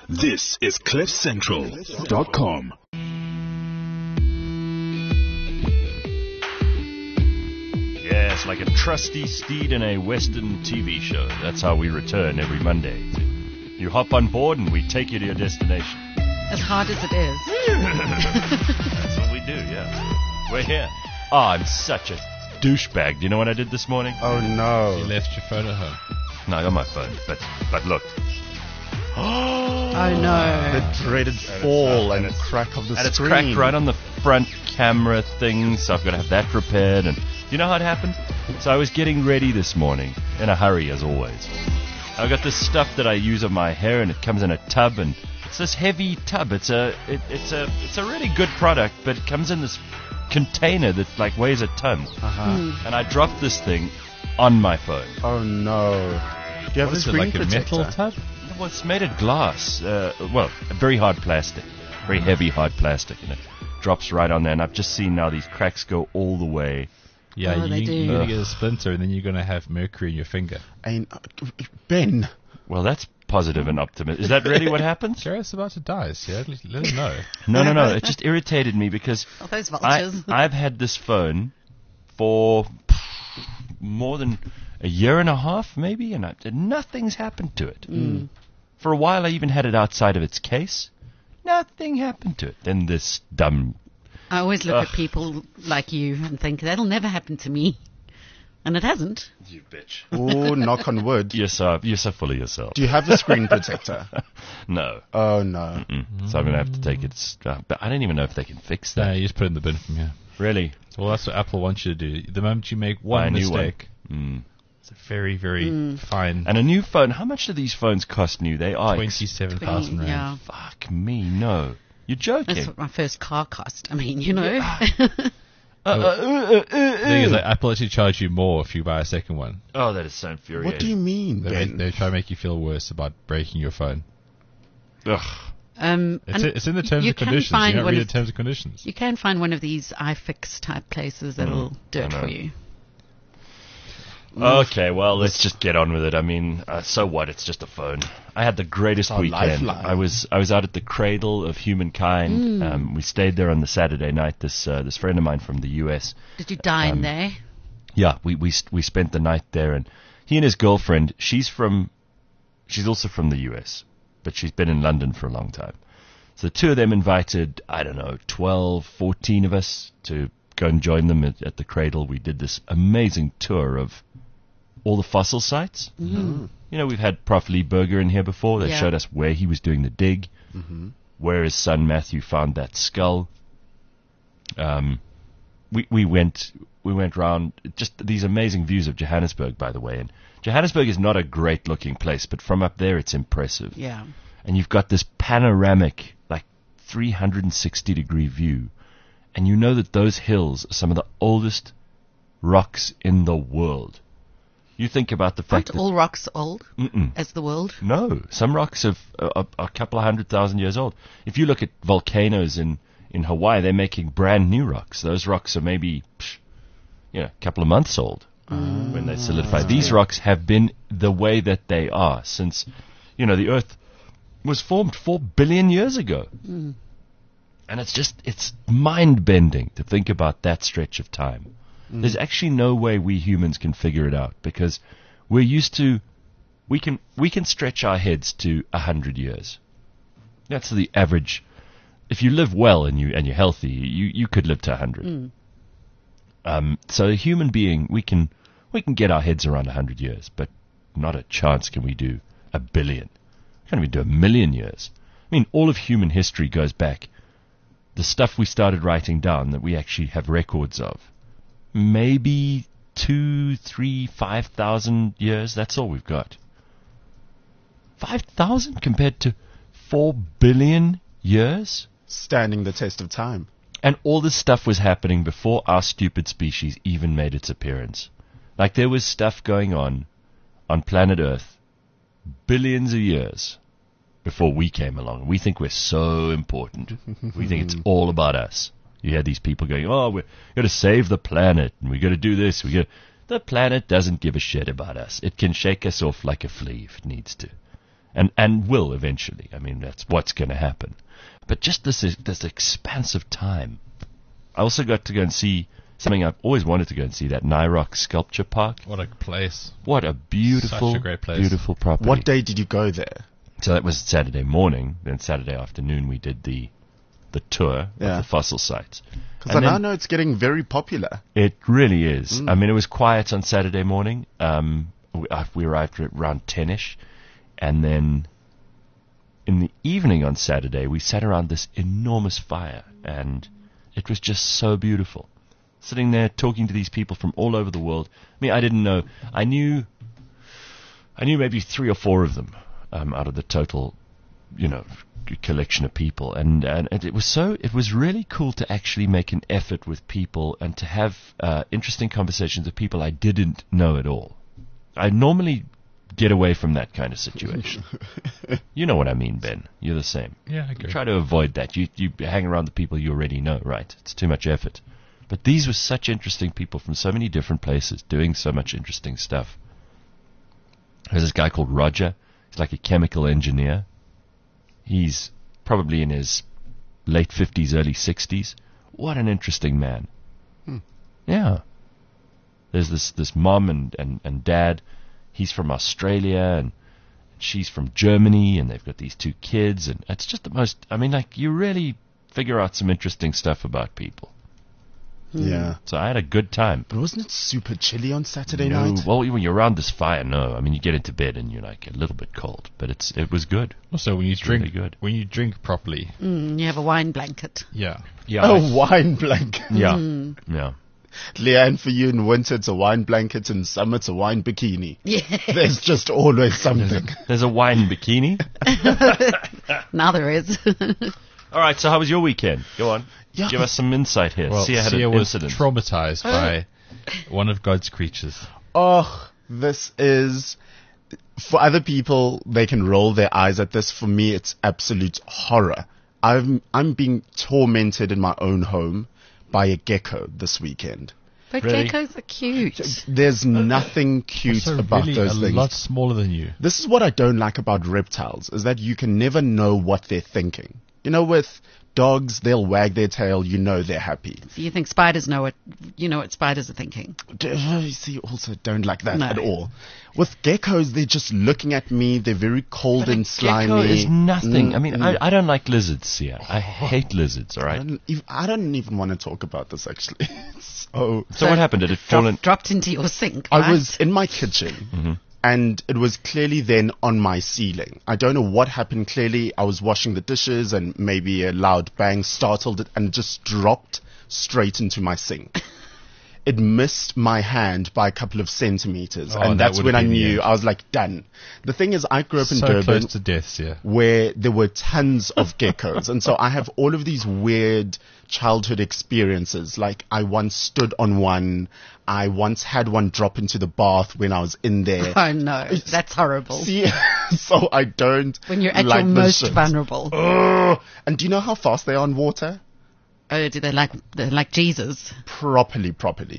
This is CliffCentral.com. Yes, like a trusty steed in a Western TV show. That's how we return every Monday. You hop on board and we take you to your destination. As hard as it is. That's what we do, yeah. We're here. Oh, I'm such a douchebag. Do you know what I did this morning? Oh, no. You left your phone at home. No, I got my phone, but look. Oh, no. The dreaded fall and crack of the And it's screen. cracked right on the front camera thing, so I've got to have that repaired. And do you know how it happened? So I was getting ready this morning, in a hurry as always. I've got this stuff that I use on my hair, and it comes in a tub, and it's this heavy tub. It's a really good product, but it comes in this container that like weighs a ton. And I dropped this thing on my phone. Oh, no. Do you have a Is it screen like a protector? metal tub? Well, it's made of glass. Well, a very hard plastic. Very heavy, hard plastic. And it drops right on there. And I've just seen now these cracks go all the way. Yeah, Oh, they do. you're going to get a splinter and then you're going to have mercury in your finger. And, Ben, Well, that's positive and optimistic. Is that really what happens? Gareth's about to die, so let him know. No. It just irritated me because Oh, those vultures. I've had this phone for more than a year and a half, maybe, and nothing's happened to it. For a while, I even had it outside of its case. Nothing happened to it. Then this dumb... I always look at people like you and think, that'll never happen to me. And it hasn't. You bitch. oh, knock on wood. You're so full of yourself. Do you have a screen protector? No. Oh, no. So I'm going to have to take it... but I don't even know if they can fix No, that. you just put it in the bin from here. Really? Well, that's what Apple wants you to do. The moment you make Buy one a new one. mistake, it's a very, very fine And a new phone, how much do these phones cost new? They are... 27,000 rand. Yeah. Fuck me, no. You're joking. That's what my first car cost. I mean, you know. The thing is, like, Apple actually charge you more if you buy a second one. Oh, that is so infuriating. What do you mean, Ben? They try to make you feel worse about breaking your phone. Ugh. It's in the terms you and can conditions. find You don't one read of- the terms and conditions. You can find one of these iFix type places that'll do it I know. for you. Okay, well, let's just get on with it. I mean, so what? It's just a phone. I had the greatest our weekend. lifeline. I was out at the Cradle of Humankind. We stayed there on the Saturday night. This friend of mine from the US. Did you dine there? Yeah, we spent the night there, and he and his girlfriend. She's also from the US, but she's been in London for a long time. So the two of them invited, I don't know, 12, 14 of us to go and join them at the Cradle. We did this amazing tour of all the fossil sites. You know, we've had Prof. Lee Berger in here before. They Yeah. showed us where he was doing the dig, where his son Matthew found that skull. We went round just these amazing views of Johannesburg, by the way. And Johannesburg is not a great looking place, but from up there it's impressive. Yeah. And you've got this panoramic, like 360-degree view. And you know that those hills are some of the oldest rocks in the world. You think about the fact Aren't all rocks old Mm-mm. as the world? No, some rocks are a couple of 100,000 years old. If you look at volcanoes in Hawaii, they're making brand new rocks. Those rocks are maybe, a couple of months old when they solidify. These rocks have been the way that they are since, the Earth was formed 4 billion years ago. And it's mind-bending to think about that stretch of time. There's actually no way we humans can figure it out because we're used to, we can stretch our heads to 100 years. That's the average. If you live well and you're healthy, you could live to 100. So a human being, we can get our heads around 100 years, but not a chance can we do 1 billion. Can't even do 1 million years. I mean, all of human history goes back. The stuff we started writing down that we actually have records of. Maybe 2, 3, 5,000 years. That's all we've got. 5,000 compared to 4 billion years? Standing the test of time. And all this stuff was happening before our stupid species even made its appearance. Like there was stuff going on planet Earth billions of years before we came along. We think we're so important. We think it's all about us. You had these people going, we've got to save the planet, and we've got to do this. The planet doesn't give a shit about us. It can shake us off like a flea if it needs to. and will eventually. I mean, that's what's going to happen. But just this expansive time. I also got to go and see something I've always wanted to go and see, that Nyrock Sculpture Park. What a place. What a beautiful, Such a great place. beautiful property. What day did you go there? So that was Saturday morning. Then Saturday afternoon we did the tour Yeah. of the fossil sites. Because And I then- now know it's getting very popular. It really is. I mean, it was quiet on Saturday morning. We arrived at around 10ish, and then in the evening on Saturday, we sat around this enormous fire, and it was just so beautiful. Sitting there talking to these people from all over the world. I mean, I didn't know. I knew maybe 3 or 4 of them out of the total, collection of people, and it was really cool to actually make an effort with people and to have interesting conversations with people I didn't know at all. I normally get away from that kind of situation. You know what I mean, Ben? You're the same. Yeah, I agree. Try to avoid that. You hang around the people you already know, right? It's too much effort. But these were such interesting people from so many different places doing so much interesting stuff. There's this guy called Roger. He's like a chemical engineer. He's probably in his late 50s, early 60s. What an interesting man. Yeah. There's this mom and dad. He's from Australia and she's from Germany, and they've got these 2 kids, and it's just the most, I mean, like, you really figure out some interesting stuff about people. Yeah. So I had a good time. But wasn't it super chilly on Saturday No, night? well, when you're around this fire, no. I mean, you get into bed and you're like a little bit cold, but it was good. Also, when you It's really drink, good. when you drink properly, You have a wine blanket. yeah. Yeah. A wine blanket. Yeah. Yeah. Leanne, for you in winter it's a wine blanket, in summer it's a wine bikini. Yeah. There's just always something. There's a wine bikini. Now there is. All right, so how was your weekend? Go on. Yeah. Give us some insight here. Well, Sia had Sia an was incident. traumatized by one of God's creatures. Oh, this is... For other people, they can roll their eyes at this. For me, it's absolute horror. I'm being tormented in my own home by a gecko this weekend. But Really? geckos are cute. There's nothing cute Also, about really those a things. lot smaller than you. This is what I don't like about reptiles, is that you can never know what they're thinking. You know, with dogs, they'll wag their tail, you know they're happy. So you think spiders know what, what spiders are thinking? You see, also don't like that No. at all. With geckos, they're just looking at me, they're very cold But a and slimy. gecko is nothing. I mean, Mm. I don't like lizards, Sia. I hate lizards, all right? I don't even want to talk about this, actually. So So what happened? Did it fall in? Dropped into your sink, I right? was in my kitchen, and it was clearly then on my ceiling. I don't know what happened. Clearly, I was washing the dishes, and maybe a loud bang startled it, and just dropped straight into my sink. It missed my hand by a couple of centimeters, Oh, and that that's would when have I been the knew. end. I was like, done. The thing is, I grew up in So Durban, close to death, yeah. where there were tons of geckos. And so I have all of these weird childhood experiences. Like, I once stood on one. I once had one drop into the bath when I was in there. Oh no, that's horrible. See, so I don't When you're at like your this most shit. vulnerable. Ugh. And do you know how fast they are on water? Oh, do they're like Jesus? Properly.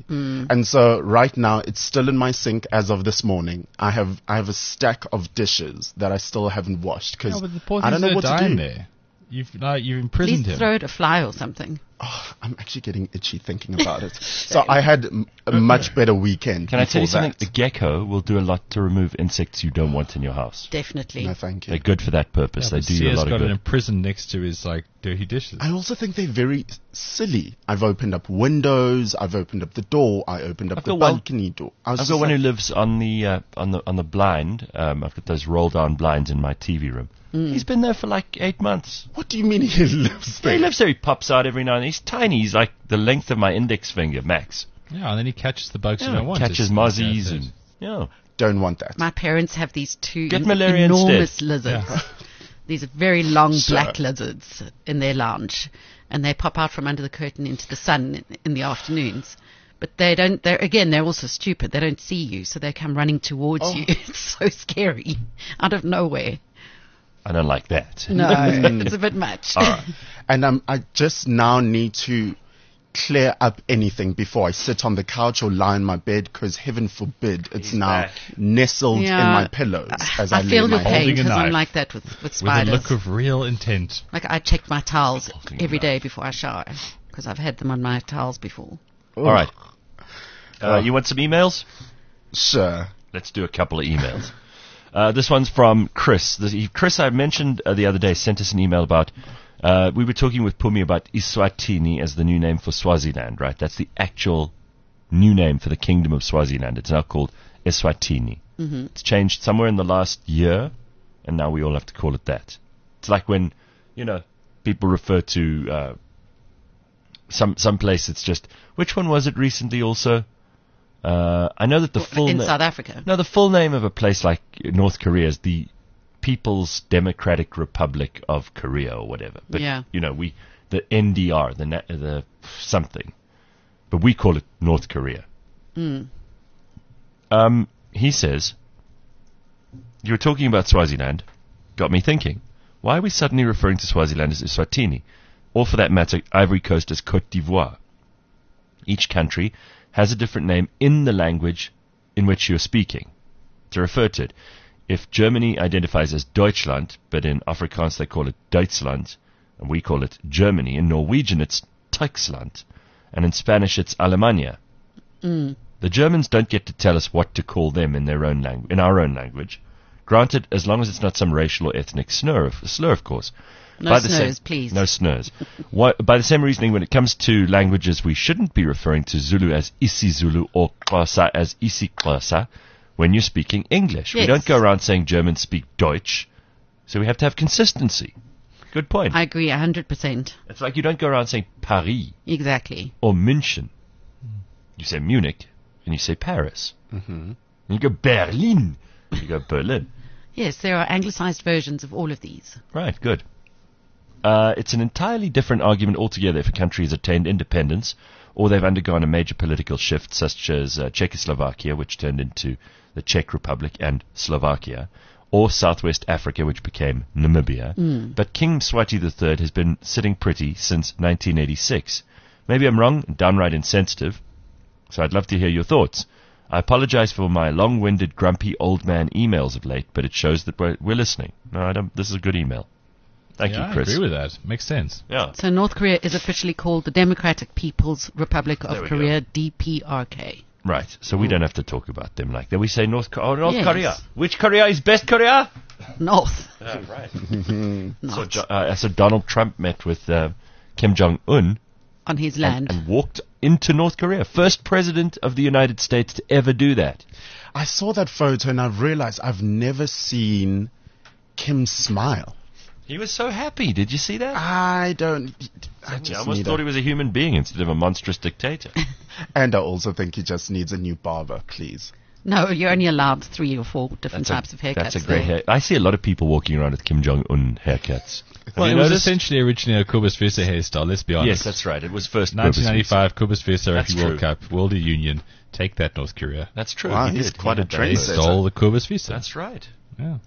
And so right now it's still in my sink as of this morning. I have a stack of dishes that I still haven't washed because No, but the poor I don't know things what are to dying do. there. You've imprisoned Please him. throw it a fly or something. Oh, I'm actually getting itchy thinking about it. So I had a much better weekend. Can I tell you before something? that. The gecko will do a lot to remove insects you don't want in your house. Definitely. No, thank you. They're good for that purpose. Yeah, They but do you a Sia's lot of got good. it imprisoned next to his dirty dishes. I also think they're very silly. I've opened up windows. I've opened up the door. I opened up I've the got one- balcony door. I was I've just got one who like, lives on the blind. I've got those roll down blinds in my TV room. He's been there for like 8 months. what do you mean he lives there? He lives there. He pops out every now and then. He's tiny. He's like the length of my index finger, max. Yeah, and then he catches the bugs you Yeah, don't want. catches It's- mozzies yeah, and yeah. Don't want that. My parents have these 2 Get malaria enormous instead. lizards. Yeah. These very long Sure. black lizards in their lounge, and they pop out from under the curtain into the sun in the afternoons. But they don't. They're also stupid. They don't see you, so they come running towards you. It's so scary, out of nowhere. I don't like that. No, it's a bit much. All right. And I just now need to clear up anything before I sit on the couch or lie in my bed, because heaven forbid it's now nestled in my pillows as I lay feel your my pain Holding a because I'm knife. like that with With a spiders. look of real intent. Like I check my towels Holding a every knife. day before I shower because I've had them on my towels before. All right. You want some emails? Sure. Let's do a couple of emails. This one's from Chris. Chris, I mentioned the other day, sent us an email about, we were talking with Pumi about Eswatini as the new name for Swaziland, right? That's the actual new name for the Kingdom of Swaziland. It's now called Eswatini. Mm-hmm. It's changed somewhere in the last year, and now we all have to call it that. It's like when, people refer to some place, it's just, which one was it recently also? I know that the full in South Africa. No, the full name of a place like North Korea is the People's Democratic Republic of Korea or whatever. But Yeah. the NDR, the something, but we call it North Korea. He says, you were talking about Swaziland, got me thinking. Why are we suddenly referring to Swaziland as Eswatini, or for that matter, Ivory Coast as Côte d'Ivoire? Each country has a different name in the language in which you're speaking to refer to it. If Germany identifies as Deutschland, but in Afrikaans they call it Duitsland, and we call it Germany, in Norwegian it's Tyskland, and in Spanish it's Alemania. The Germans don't get to tell us what to call them in their own in our own language. Granted, as long as it's not some racial or ethnic slur, of course. No slurs, please. No slurs. By the same reasoning, when it comes to languages, we shouldn't be referring to Zulu as isiZulu or Xhosa as isiXhosa when you're speaking English. Yes. We don't go around saying Germans speak Deutsch, so we have to have consistency. Good point. I agree 100%. It's like you don't go around saying Paris Exactly. or München. You say Munich and you say Paris. Mm-hmm. You go Berlin. You go Berlin. Yes, there are anglicized versions of all of these. Right, good. It's an entirely different argument altogether if a country has attained independence or they've undergone a major political shift, such as Czechoslovakia, which turned into the Czech Republic and Slovakia, or Southwest Africa, which became Namibia. But King Mswati III has been sitting pretty since 1986. Maybe I'm wrong and downright insensitive, so I'd love to hear your thoughts. I apologize for my long-winded, grumpy old man emails of late, but it shows that we're listening. No, this is a good email. Thank you, Chris. I agree with that. Makes sense. Yeah. So North Korea is officially called the Democratic People's Republic There of we Korea, DPRK. Right, so we don't have to talk about them like that. We say North Yes. Korea. Which Korea is best Korea? North. Yeah, right. North. So Donald Trump met with Kim Jong-un On his land. and walked into North Korea. First president of the United States to ever do that. I saw that photo and I've realized I've never seen Kim smile. He was so happy. Did you see that? I I just almost need thought he was a human being instead of a monstrous dictator. And I also think he just needs a new barber, please. No, you're only allowed 3 or 4 different types of haircuts. That's a great there. hair. I see a lot of people walking around with Kim Jong-un haircuts. Well, you it was noticed? essentially originally a Cobus Visa hairstyle, let's be honest. Yes, that's right. It was first 1995 Cobus Visa That's Rugby World true. Cup, World Union. Take that, North Korea. That's true. Wow, He he's did. quite He a had that. They trendsetter. stole the Cobus Visa. That's right. Yeah.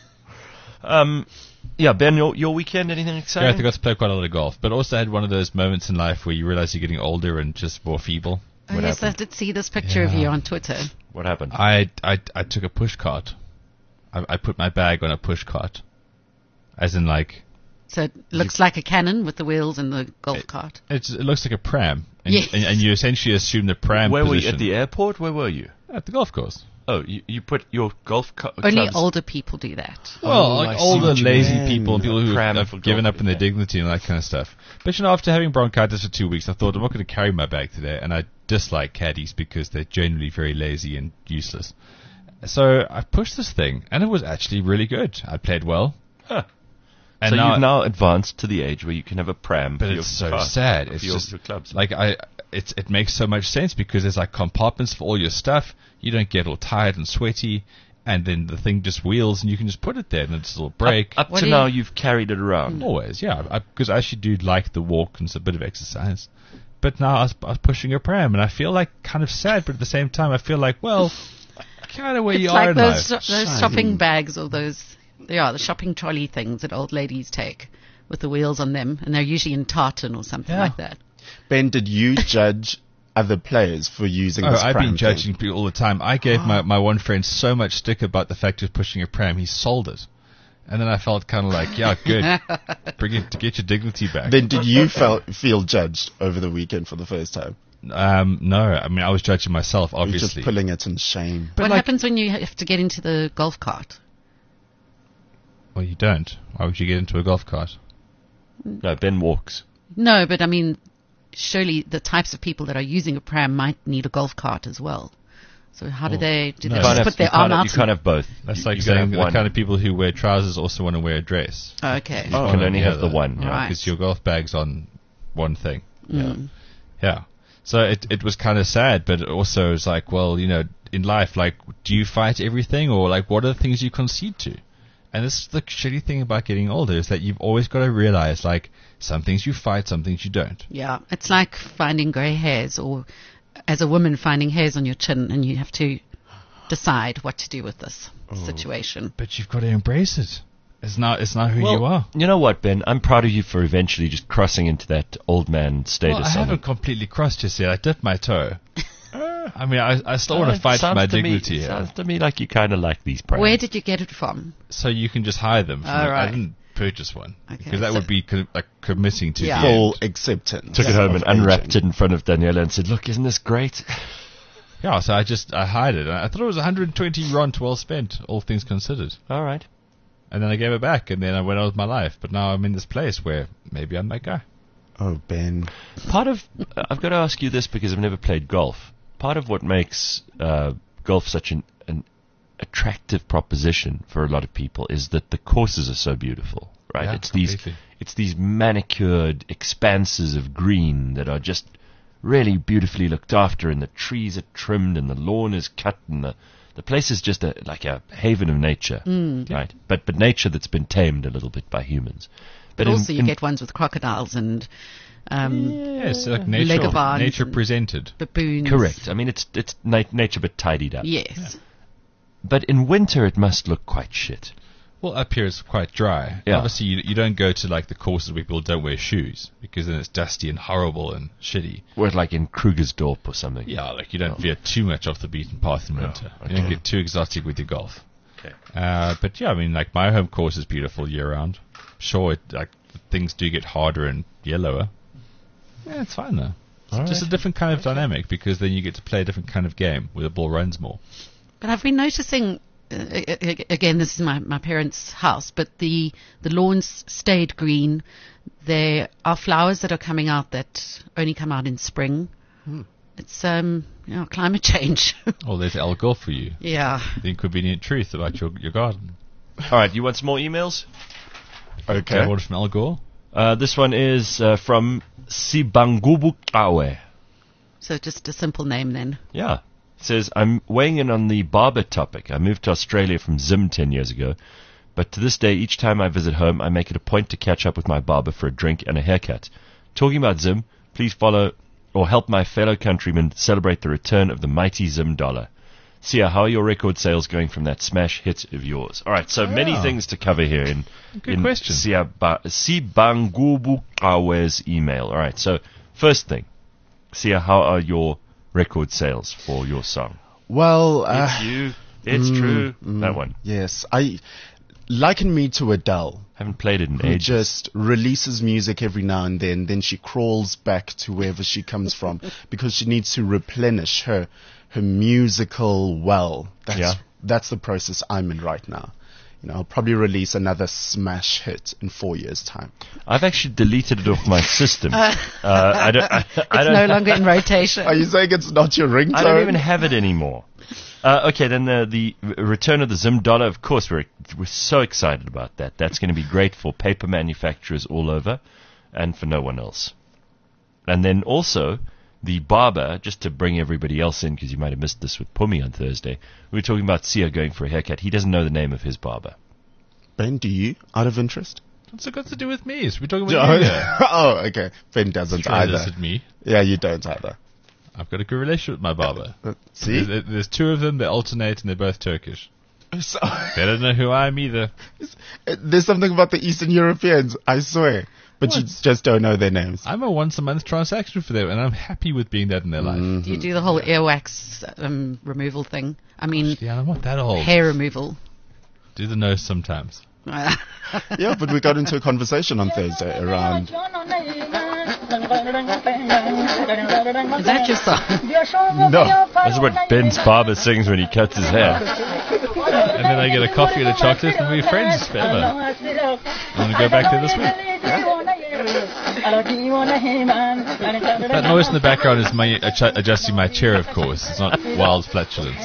Yeah, Ben, your weekend, anything exciting? Yeah, I got to play quite a lot of golf, but also had one of those moments in life where you realize you're getting older and just more feeble. Oh, What yes, happened? I did see this picture of Yeah. you on Twitter. What happened? I took a push cart. I put my bag on a push cart. As in, like, So it looks like a cannon with the wheels and the golf cart. it looks like a pram. And, Yes. and you essentially assume the pram Where were you? position. At the airport? Where were you? At the golf course. Oh, you put your golf Only clubs. older people do that. Well, I like see older, what you lazy mean. people and people who Cram have for given golf, up in their yeah. dignity and that kind of stuff. But, after having bronchitis for 2 weeks, I thought, I'm not going to carry my bag today. And I dislike caddies because they're generally very lazy and useless. So I pushed this thing, and it was actually really good. I played well. Huh. And So you've now advanced to the age where you can have a pram. But for your it's so car, sad. for It's your, just your clubs. like it makes so much sense because there's like compartments for all your stuff. You don't get all tired and sweaty, and then the thing just wheels, and you can just put it there, and it's a little break. Up What to do now, you- you've carried it around. Always, yeah, because I actually do like the walk and it's a bit of exercise. But now I was pushing a pram, and I feel like kind of sad, but at the same time, I feel like, well, kind of where It's you like are in those, life. those shopping bags or those, the shopping trolley things that old ladies take with the wheels on them, and they're usually in tartan or something Yeah. like that. Ben, did you judge other players for using this I've pram been thing? judging people all the time. I gave my one friend so much stick about the fact of pushing a pram, he sold it. And then I felt kind of like, yeah, good. Bring it to get your dignity back. Then did you feel judged over the weekend for the first time? No, I mean, I was judging myself, You're obviously. just pulling it in shame. What happens when you have to get into the golf cart? Well, you don't. Why would you get into a golf cart? No, Ben walks. No, but I mean, surely the types of people that are using a pram might need a golf cart as well. So how do they no. just put their arm out? You can't have both. That's like you can saying have the one. kind of people who wear trousers also want to wear a dress. Okay. You can only have the other. one. Yeah. Right. Because your golf bag's on one thing. Yeah. So it was kind of sad, but also it's like, well, you know, in life, like, do you fight everything, or like, what are the things you concede to? And this is the shitty thing about getting older, is that you've always got to realize, like, some things you fight, some things you don't. Yeah, it's like finding grey hairs, or as a woman finding hairs on your chin, and you have to decide what to do with this situation. But you've got to embrace it. It's not who Well, you are. You know what, Ben? I'm proud of you for eventually just crossing into that old man status. Well, I haven't completely crossed just yet. I dipped my toe. I mean, I still want to fight for my dignity here. Sounds to me like you kind of like these prams. Where did you get it from? So you can just hire them. All right. I didn't purchase one. Okay. Because that So- would be like committing to Yeah. the Full end. acceptance. Took it home and of unwrapped aging. it in front of Daniela and said, "Look, isn't this great?" Yeah, so I hired it. I thought it was 120 rand well spent, all things considered. All right. And then I gave it back, and then I went on with my life. But now I'm in this place where maybe I'm that guy. Oh, Ben. Part of I've got to ask you this because I've never played golf. Part of what makes golf such an attractive proposition for a lot of people is that the courses are so beautiful, right? Yeah, completely. It's these manicured expanses of green that are just really beautifully looked after, and the trees are trimmed, and the lawn is cut, and the place is just like a haven of nature, right? But nature that's been tamed a little bit by humans. But also you get ones with crocodiles and Yes, like Legavans nature and- presented. baboons. correct. I mean, it's nature but tidied up. Yes. But in winter, it must look quite shit. Well, up here it's quite dry. Yeah. Obviously, you don't go to like the courses where people don't wear shoes, because then it's dusty and horrible and shitty. Or like in Krugersdorp or something. Yeah, like you don't veer too much off the beaten path in winter. okay. You don't get too exotic with your golf. Okay. But yeah, I mean, like my home course is beautiful year round. Sure, like things do get harder and yellower. Yeah, it's fine though. It's just a different kind of dynamic, because then you get to play a different kind of game where the ball runs more. But I've been noticing, again, this is my parents' house, but the lawns stayed green. There are flowers that are coming out that only come out in spring. It's climate change. Oh, there's Al Gore for you. Yeah. The inconvenient truth about your garden. All right, you want some more emails? Okay. Order from Al Gore. This one is from Sibangubukawe. So just a simple name then. Yeah. It says, I'm weighing in on the barber topic. I moved to Australia from Zim 10 years ago, but to this day, each time I visit home, I make it a point to catch up with my barber for a drink and a haircut. Talking about Zim, please follow or help my fellow countrymen celebrate the return of the mighty Zim dollar. Sia, how are your record sales going from that smash hit of yours? All right, so many things to cover here in question. Sibangubukawe's email. All right, so first thing, Sia, how are your record sales for your song? Well, It's you, it's true, that one. yes, I liken me to Adele, Haven't played it in who ages. just releases music every now and then she crawls back to wherever she comes from because she needs to replenish her musical well. That's the process I'm in right now. You know, I'll probably release another smash hit in 4 years' time. I've actually deleted it off my system. I don't. It's no longer in rotation. Are you saying it's not your ringtone? I don't even have it anymore. Okay, then the return of the Zim dollar. Of course, we're so excited about that. That's going to be great for paper manufacturers all over, and for no one else. And then also the barber, just to bring everybody else in, because you might have missed this with Pumi on Thursday. We were talking about Sia going for a haircut. He doesn't know the name of his barber. Ben, do you? Out of interest? What's it got to do with me? We're talking about you here. Oh, okay. Ben doesn't either. At me. Yeah, you don't either. I've got a good relationship with my barber. See? There's two of them, they alternate, and they're both Turkish. So- They don't know who I am either. There's something about the Eastern Europeans, I swear. but you just don't know their names. I'm a once-a-month transaction for them, and I'm happy with being that in their life. Do you do the whole earwax removal thing? I mean, Yeah, I'm not that old. hair removal. Do the nose sometimes. Yeah, but we got into a conversation on Thursday around. Is that your song? No, That's what Ben's barber sings when he cuts his hair. And then I get a coffee and a chocolate, and we're friends forever. I'm going to go back there this week. That noise in the background is my adjusting my chair, of course. It's not wild flatulence.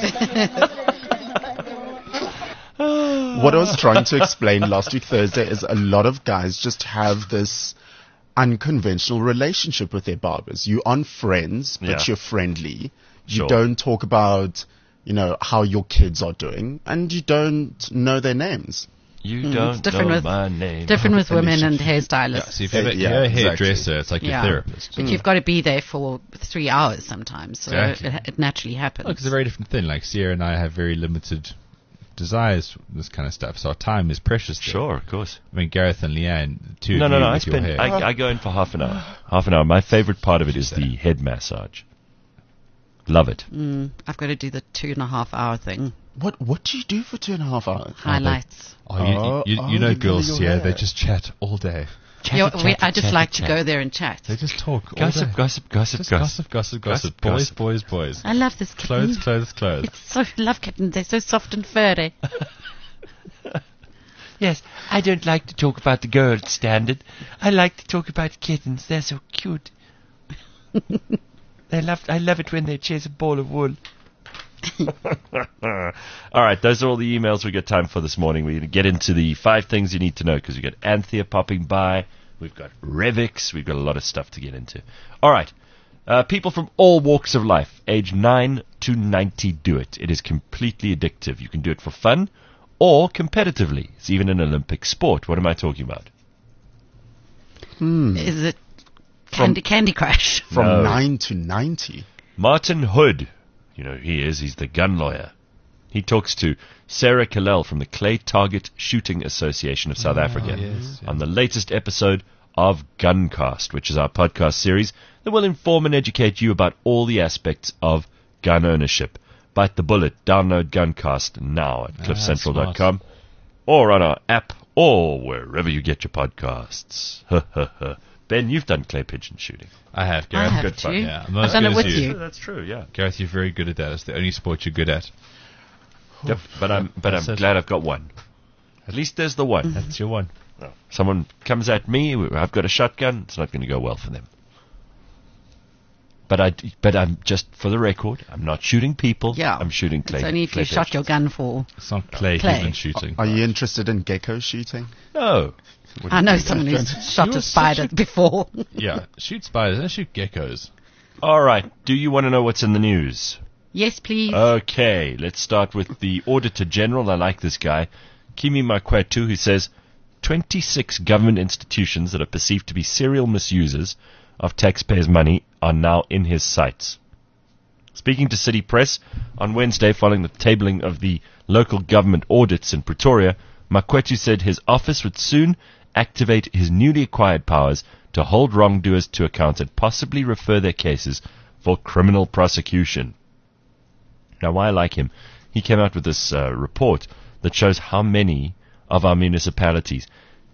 what I was trying to explain last week Thursday is a lot of guys just have this unconventional relationship with their barbers. You aren't friends, but Yeah. you're friendly. You Sure. don't talk about, how your kids are doing, and you don't know their names. You It's don't different know with my name. different with women and Yeah, hairstylists. so if you're, Yeah, you're a exactly. hairdresser, it's like your therapist. But you've got to be there for 3 hours sometimes, so Exactly. it naturally happens. Look, it's a very different thing. Like Sierra and I have very limited desires for this kind of stuff, so our time is precious there. Sure, of course. I mean, Gareth and Leanne, the two No, of no, you no. with your hair. I go in for half an hour. Half an hour. My favorite part of it is the head massage. Love it. I've got to do the 2.5 hour thing. What do you do for 2.5 hours? Highlights. You know you girls, really yeah, your they hair. just chat all day. I just like to go there and chat. They just talk all Gossip, day. gossip, gossip, Just gossip. gossip. Gossip, Boys, gossip. boys, boys. I love this kitten. Clothes. It's so love kittens. They're so soft and furry. Yes, I don't like to talk about the gold standard. I like to talk about kittens. They're so cute. I love it when they chase a ball of wool. All right, those are all the emails we got time for this morning. We're going to get into the 5 things you need to know because we've got Anthea popping by. We've got Revix. We've got a lot of stuff to get into. All right. People from all walks of life, age 9 to 90, do it. It is completely addictive. You can do it for fun or competitively. It's even an Olympic sport. What am I talking about? Is it Candy Crush? From No. 9 to 90. Martin Hood. You know who he is. He's the gun lawyer. He talks to Sarah Kalel from the Clay Target Shooting Association of South Africa on the latest episode of Guncast, which is our podcast series that will inform and educate you about all the aspects of gun ownership. Bite the bullet. Download Guncast now at cliffcentral.com or on our app or wherever you get your podcasts. Ben, you've done clay pigeon shooting. I have, I Gareth. have Good too. fun. Yeah, I'm not I've as done good it as with you. That's true, yeah. Gareth, you're very good at that. It's the only sport you're good at. Yep, but I'm That's it. glad I've got one. At least there's the one. That's your one. Someone comes at me, I've got a shotgun, it's not going to go well for them. But I'm just, for the record, I'm not shooting people. Yeah. I'm shooting clay. It's only if clay you shot pigeons. your gun for. It's not clay Clay. human shooting. Are you interested in gecko shooting? No. I know someone who's shot You're a spider before. Yeah, shoot spiders, don't shoot geckos. All right. Do you want to know what's in the news? Yes, please. Okay. Let's start with the Auditor General. I like this guy, Kimi Makwetu, who says 26 government institutions that are perceived to be serial misusers of taxpayers' money are now in his sights. Speaking to City Press on Wednesday following the tabling of the local government audits in Pretoria, Makwetu said his office would soon activate his newly acquired powers to hold wrongdoers to account and possibly refer their cases for criminal prosecution. Now, why I like him, he came out with this report that shows how many of our municipalities,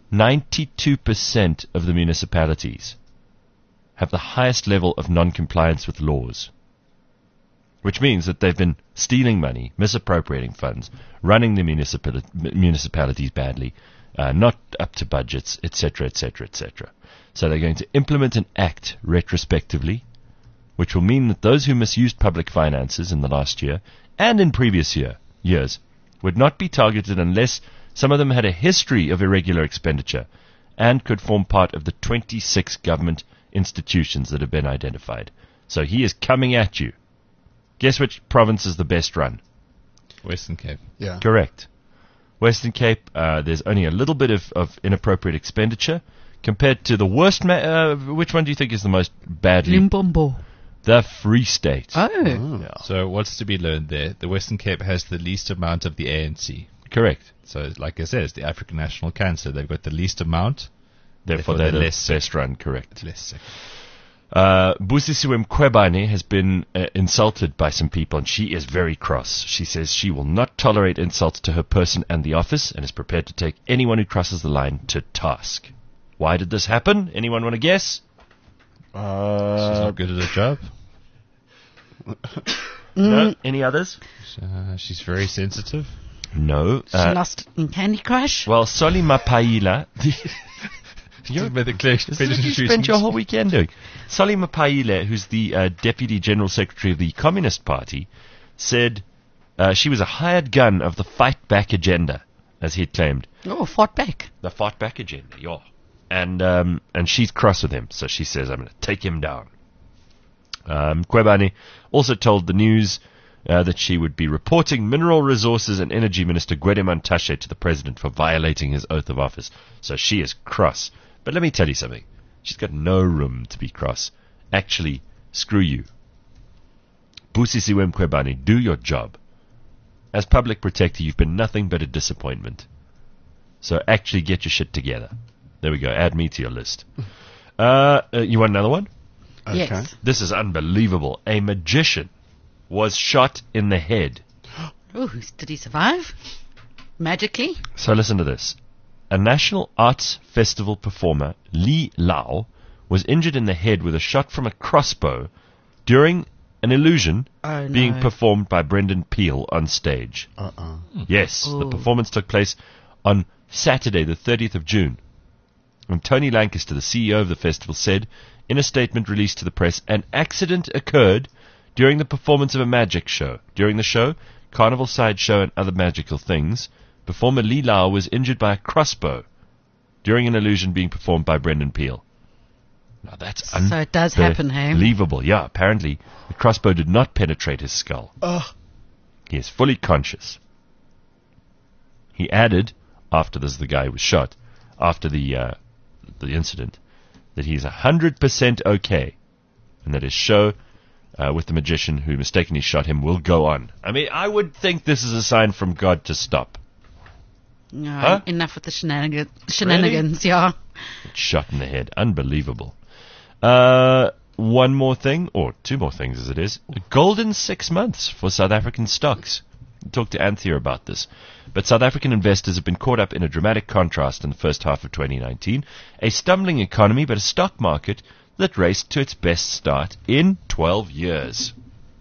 92% of the municipalities, have the highest level of non-compliance with laws, which means that they've been stealing money, misappropriating funds, running the municipalities badly, not up to budgets, etc., etc., etc. So they're going to implement an act retrospectively, which will mean that those who misused public finances in the last year and in previous years would not be targeted unless some of them had a history of irregular expenditure and could form part of the 26 government institutions that have been identified. So he is coming at you. Guess which province is the best run? Western Cape. Yeah. Correct. Western Cape, there's only a little bit of inappropriate expenditure compared to the worst. Which one do you think is the most badly? Limpopo. The Free State. Oh. Yeah. So what's to be learned there? The Western Cape has the least amount of the ANC. Correct. So, like I said, it's the African National Cancer. They've got the least amount, Therefore, they're they're the less best run, correct. Less sick. Busisiwe Mkhwebane has been insulted by some people, and she is very cross. She says she will not tolerate insults to her person and the office, and is prepared to take anyone who crosses the line to task. Why did this happen? Anyone want to guess? She's not good at her job. No? Any others? She's very sensitive. No. She lost in Candy Crush. Well, Solly Mapaila... You've made the clear This is what you spent your whole weekend doing. Solly Mapaile, who's the Deputy General Secretary of the Communist Party, said she was a hired gun of the Fight Back agenda, as he had claimed. Oh, fought back. The Fight Back agenda, yeah. And she's cross with him, so she says, I'm going to take him down. Mkhwebane also told the news that she would be reporting Mineral Resources and Energy Minister Gwede Mantashe to the President for violating his oath of office. So she is cross. But let me tell you something. She's got no room to be cross. Actually, screw you. Busisiwe Mkhwebane, do your job. As public protector, you've been nothing but a disappointment. So actually get your shit together. There we go. Add me to your list. You want another one? Okay. Yes. This is unbelievable. A magician was shot in the head. Oh, did he survive? Magically? So listen to this. A National Arts Festival performer, Lee Lau, was injured in the head with a shot from a crossbow during an illusion being performed by Brendan Peel on stage. Yes, the performance took place on Saturday, the 30th of June. And Tony Lancaster, the CEO of the festival, said in a statement released to the press, an accident occurred during the performance of a magic show. During the show, Carnival Sideshow and other magical things, performer Lee Lau was injured by a crossbow during an illusion being performed by Brendan Peel. Now that's So it does happen, hey? Unbelievable. Yeah, apparently the crossbow did not penetrate his skull. He is fully conscious. He added, after this, the guy was shot, after the incident, that he's 100% okay, and that his show with the magician who mistakenly shot him will go on. I mean, I would think this is a sign from God to stop. No, Huh? enough with the shenanigans, yeah. Shot in the head. Unbelievable. One more thing, or two more things as it is. A golden 6 months for South African stocks. I talked to Anthea about this. But South African investors have been caught up in a dramatic contrast in the first half of 2019. A stumbling economy, but a stock market that raced to its best start in 12 years.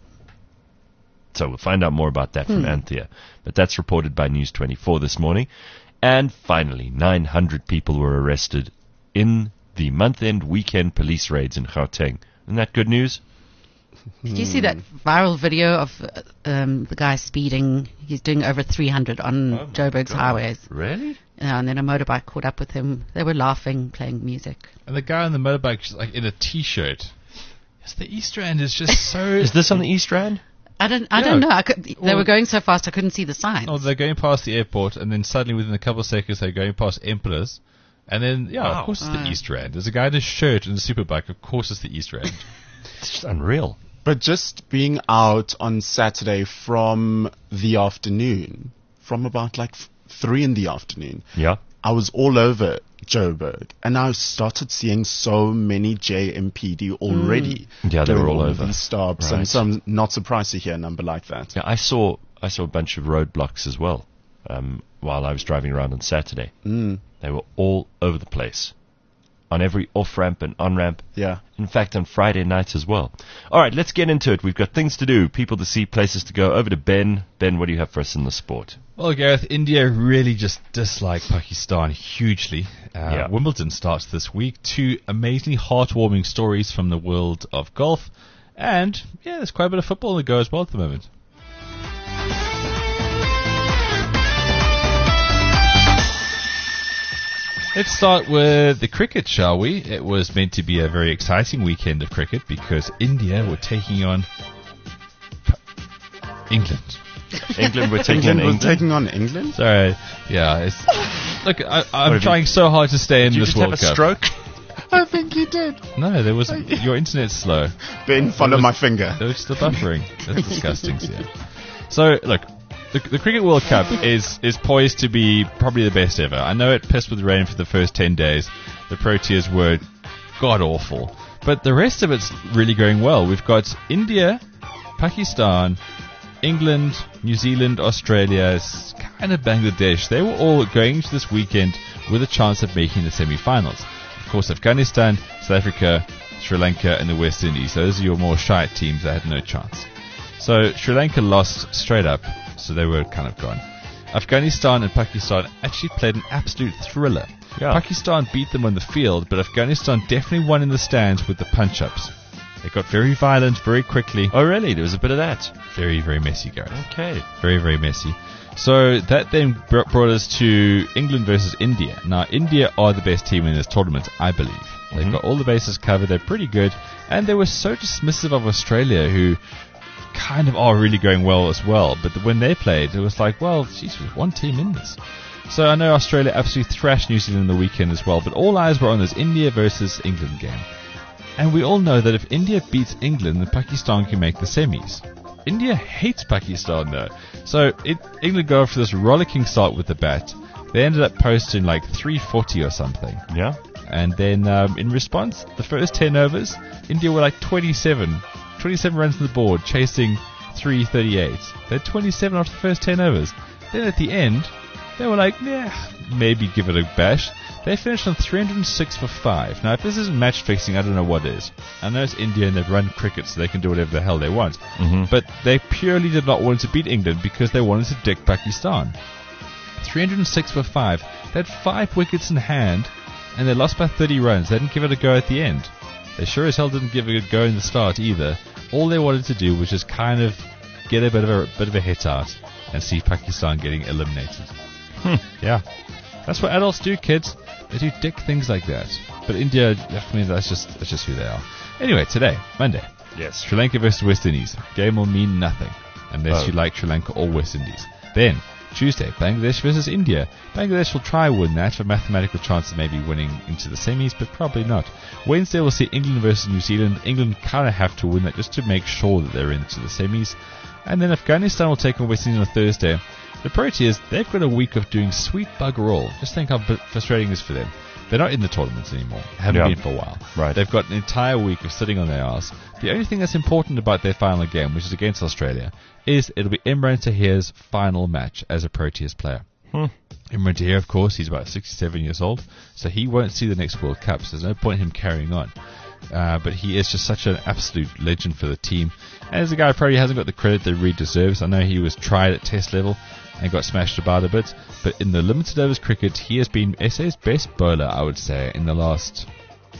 So we'll find out more about that from Anthea. But that's reported by News 24 this morning. And finally, 900 people were arrested in the month-end weekend police raids in Gauteng. Isn't that good news? Did you see that viral video of the guy speeding? He's doing over 300 on Joburg's highways. Really? And then a motorbike caught up with him. They were laughing, playing music. And the guy on the motorbike is like in a t-shirt. Yes, the East Rand is just so... Is this on the East Rand? I don't know. They were going so fast I couldn't see the signs. Oh, they're going past the airport, and then suddenly within a couple of seconds they're going past Emperor's. And then, Wow. of course it's the East Rand. There's a guy in a shirt and a superbike. Of course it's the East Rand. It's just unreal. But just being out on Saturday from the afternoon, from about like 3 in the afternoon, Yeah. I was all over Joburg, and I started seeing so many JMPD already. Yeah, they were doing all of over. these stops, Right. and so I'm not surprised to hear a number like that. Yeah, I saw a bunch of roadblocks as well while I was driving around on Saturday. They were all over the place. On every off-ramp and on-ramp. Yeah. In fact, on Friday night as well. All right, let's get into it. We've got things to do, people to see, places to go. Over to Ben. Ben, what do you have for us in the sport? Well, Gareth, India really just dislike Pakistan hugely. Yeah. Wimbledon starts this week. 2 amazingly heartwarming stories from the world of golf. And, yeah, there's quite a bit of football to go as well at the moment. Let's start with the cricket, shall we? It was meant to be a very exciting weekend of cricket because India were taking on England. England, we're taking on England was England. taking on England? Sorry, yeah. Look, I'm have trying you- so hard to stay in Did you this just have World a Cup. stroke? I think you did. No, there was your internet's slow. Ben, follow my finger. There was the buffering. That's disgusting. Yeah. So look, the Cricket World Cup is poised to be probably the best ever. I know it pissed with rain for the first 10 days, the Proteas were god-awful. But the rest of it's really going well. We've got India, Pakistan, England, New Zealand, Australia, kind of Bangladesh. They were all going into this weekend with a chance of making the semi-finals. Of course, Afghanistan, South Africa, Sri Lanka, and the West Indies. Those are your more shy teams that had no chance. So Sri Lanka lost straight up, so they were kind of gone. Afghanistan and Pakistan actually played an absolute thriller. Yeah. Pakistan beat them on the field, but Afghanistan definitely won in the stands with the punch-ups. They got very violent very quickly. Oh, really? There was a bit of that. Very, very messy, Gareth. Okay. Very, very messy. So that then brought us to England versus India. Now, India are the best team in this tournament, I believe. They've got all the bases covered. They're pretty good. And they were so dismissive of Australia, who kind of are really going well as well. But when they played, it was like, well, geez, there's one team in this. So I know Australia absolutely thrashed New Zealand in the weekend as well. But all eyes were on this India versus England game. And we all know that if India beats England, then Pakistan can make the semis. India hates Pakistan though. So England go for this rollicking start with the bat. They ended up posting like 340 or something. Yeah. And then in response, the first 10 overs, India were like 27 runs on the board, chasing 338. They had 27 after the first 10 overs. Then at the end, they were like, yeah, maybe give it a bash. They finished on 306 for 5. Now, if this isn't match fixing, I don't know what is. I know it's India and they've run cricket, so they can do whatever the hell they want. But they purely did not want to beat England because they wanted to dick Pakistan. 306 for 5. They had 5 wickets in hand, and they lost by 30 runs. They didn't give it a go at the end. They sure as hell didn't give it a go in the start either. All they wanted to do was just kind of get a bit of a hit out and see Pakistan getting eliminated. Yeah. That's what adults do, kids. They do dick things like that. But India, I mean, that's just who they are. Anyway, today, Monday, Yes. Sri Lanka versus West Indies. Game will mean nothing unless you like Sri Lanka or West Indies. Then, Tuesday, Bangladesh versus India. Bangladesh will try win that for mathematical chance of maybe winning into the semis, but probably not. Wednesday, we'll see England versus New Zealand. England kind of have to win that just to make sure that they're into the semis. And then Afghanistan will take on West Indies on Thursday. The Proteas, they've got a week of doing sweet bugger all. Just think how frustrating it is for them. They're not in the tournaments anymore. Haven't been for a while. Right. They've got an entire week of sitting on their arse. The only thing that's important about their final game, which is against Australia, is it'll be Imran Tahir's final match as a Proteas player. Imran Tahir, of course, he's about 67 years old, so he won't see the next World Cup, so there's no point in him carrying on. But he is just such an absolute legend for the team. And as a guy who probably hasn't got the credit that he really deserves. I know he was tried at test level and got smashed about a bit. But in the limited overs cricket, he has been SA's best bowler, I would say, in the last,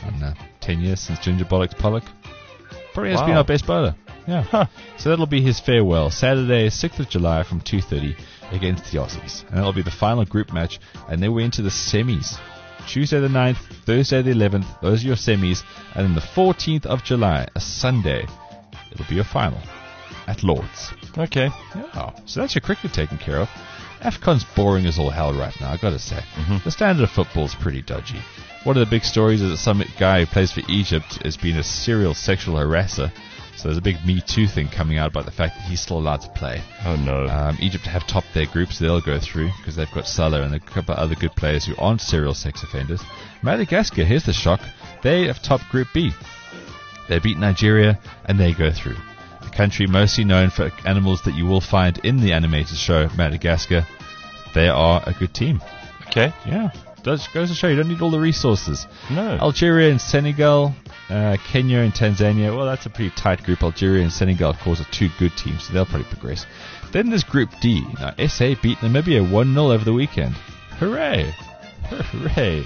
10 years since Ginger Bollocks Pollock. Probably has been our best bowler. Yeah. So that'll be his farewell. Saturday, 6th of July from 2:30 against the Aussies. And that'll be the final group match. And then we're into the semis. Tuesday the 9th, Thursday the 11th, those are your semis. And then the 14th of July, a Sunday, it'll be your final at Lord's. Okay. Yeah. So that's your cricket taken care of. AFCON's boring as all hell right now, I've got to say. The standard of football's pretty dodgy. One of the big stories is that some guy who plays for Egypt has been a serial sexual harasser. So there's a big Me Too thing coming out about the fact that he's still allowed to play. Oh, no. Egypt have topped their group, so they'll go through because they've got Salah and a couple of other good players who aren't serial sex offenders. Madagascar, here's the shock. They have topped Group B. They beat Nigeria, and they go through. A country mostly known for animals that you will find in the animated show Madagascar. They are a good team. Okay. Yeah. Goes to show you don't need all the resources. No. Algeria and Senegal, Kenya and Tanzania. Well, that's a pretty tight group. Algeria and Senegal, of course, are two good teams, so they'll probably progress. Then there's Group D. Now, SA beat Namibia 1-0 over the weekend. Hooray! Hooray!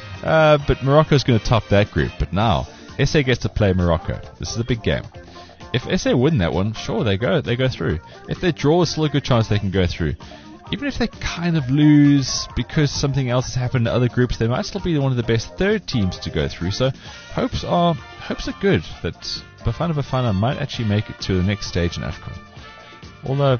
But Morocco's going to top that group. But now, SA gets to play Morocco. This is a big game. If SA win that one, sure, they go through. If they draw, it's still a good chance they can go through. Even if they kind of lose because something else has happened in other groups, they might still be one of the best third teams to go through. So hopes are good that Bafana Bafana might actually make it to the next stage in AFCON. Although,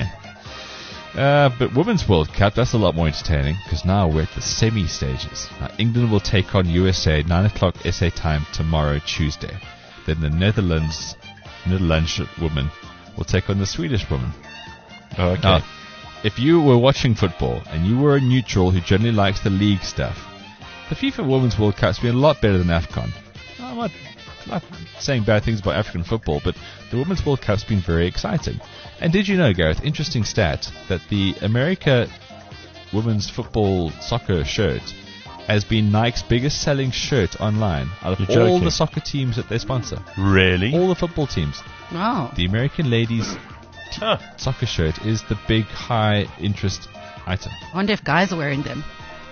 but Women's World Cup, that's a lot more entertaining because now we're at the semi-stages. Now, England will take on USA 9 o'clock SA time tomorrow, Tuesday. Then the Netherlands woman will take on the Swedish woman. Oh, okay. Now, if you were watching football and you were a neutral who generally likes the league stuff, the FIFA Women's World Cup's been a lot better than AFCON. I'm not saying bad things about African football, but the Women's World Cup's been very exciting. And did you know, Gareth, interesting stat, that the America Women's Football Soccer shirt has been Nike's biggest selling shirt online out of all the soccer teams that they sponsor. Really? All the football teams. Wow. The American ladies soccer shirt is the big high interest item. I wonder if guys are wearing them.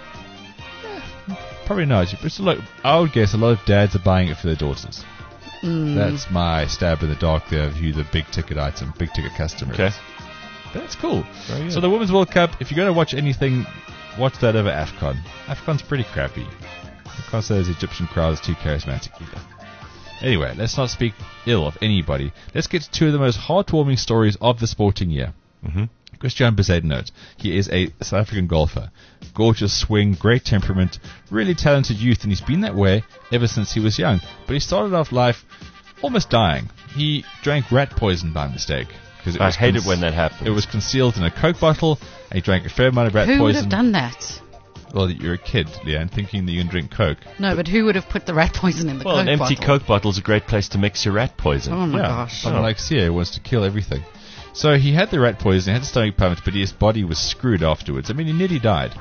Probably not. I would guess a lot of dads are buying it for their daughters. That's my stab in the dark there of who the big ticket customer is. But that's cool. So the Women's World Cup, if you're going to watch anything, watch that over AFCON. AFCON's pretty crappy. I can't say the Egyptian crowd is too charismatic either. Anyway, let's not speak ill of anybody. Let's get to two of the most heartwarming stories of the sporting year. Christian Bezuidenhout. He is a South African golfer. Gorgeous swing, great temperament, really talented youth, and he's been that way ever since he was young. But he started off life almost dying. He drank rat poison by mistake. I hate it when that happens. It was concealed in a Coke bottle, and he drank a fair amount of rat poison. Who would have done that? Well, you're a kid, Leanne, thinking that you can drink Coke. No, but who would have put the rat poison in the Coke bottle? Well, an empty bottle? Coke bottle is a great place to mix your rat poison. Oh, my gosh. Someone like Sia wants to kill everything. So he had the rat poison, he had the stomach pumped, but his body was screwed afterwards. I mean, he nearly died.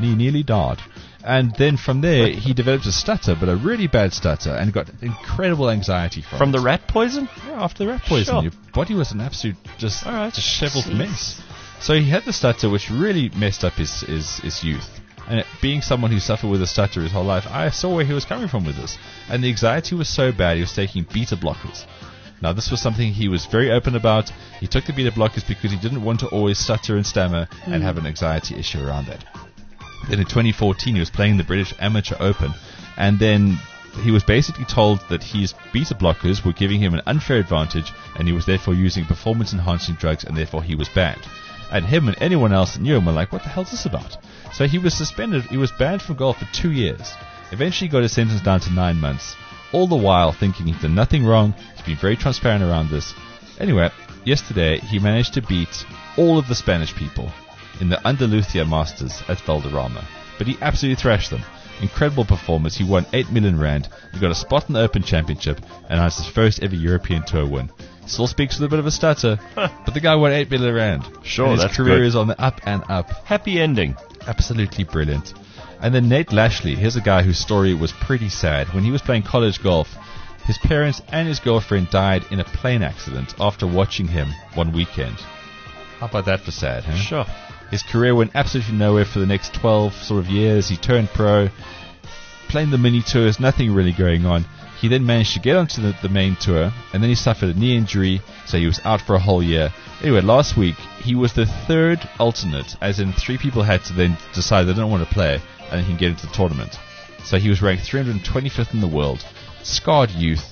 And then from there, he developed a stutter, but a really bad stutter, and got incredible anxiety from the rat poison? Yeah, after the rat poison. Sure. Your body was an absolute disheveled mess. So he had the stutter, which really messed up his youth. And being someone who suffered with a stutter his whole life, I saw where he was coming from with this. And the anxiety was so bad, he was taking beta blockers. Now, this was something he was very open about. He took the beta blockers because he didn't want to always stutter and stammer and have an anxiety issue around that. Then in 2014, he was playing the British Amateur Open, and then he was basically told that his beta blockers were giving him an unfair advantage, and he was therefore using performance-enhancing drugs, and therefore he was banned. And him and anyone else that knew him were like, what the hell is this about? So he was suspended. He was banned from golf for 2 years. Eventually got his sentence down to 9 months. All the while thinking he's done nothing wrong. He's been very transparent around this. Anyway, yesterday he managed to beat all of the Spanish people in the Andalusia Masters at Valderrama. But he absolutely thrashed them. Incredible performance. He won 8 million rand. He got a spot in the Open Championship and has his first ever European Tour win. Still speaks with a bit of a stutter, but the guy won 8 million rand. Sure, and that's his career good. is on the up and up. Happy ending. Absolutely brilliant. And then Nate Lashley, here's a guy whose story was pretty sad. When he was playing college golf, his parents and his girlfriend died in a plane accident after watching him one weekend. How about that for sad, huh? Sure. His career went absolutely nowhere for the next 12 sort of years. He turned pro, playing the mini tours, nothing really going on. He then managed to get onto the main tour, and then he suffered a knee injury, so he was out for a whole year. Anyway, last week, he was the third alternate, as in 3 people had to then decide they don't want to play, and he can get into the tournament. So he was ranked 325th in the world. Scarred youth.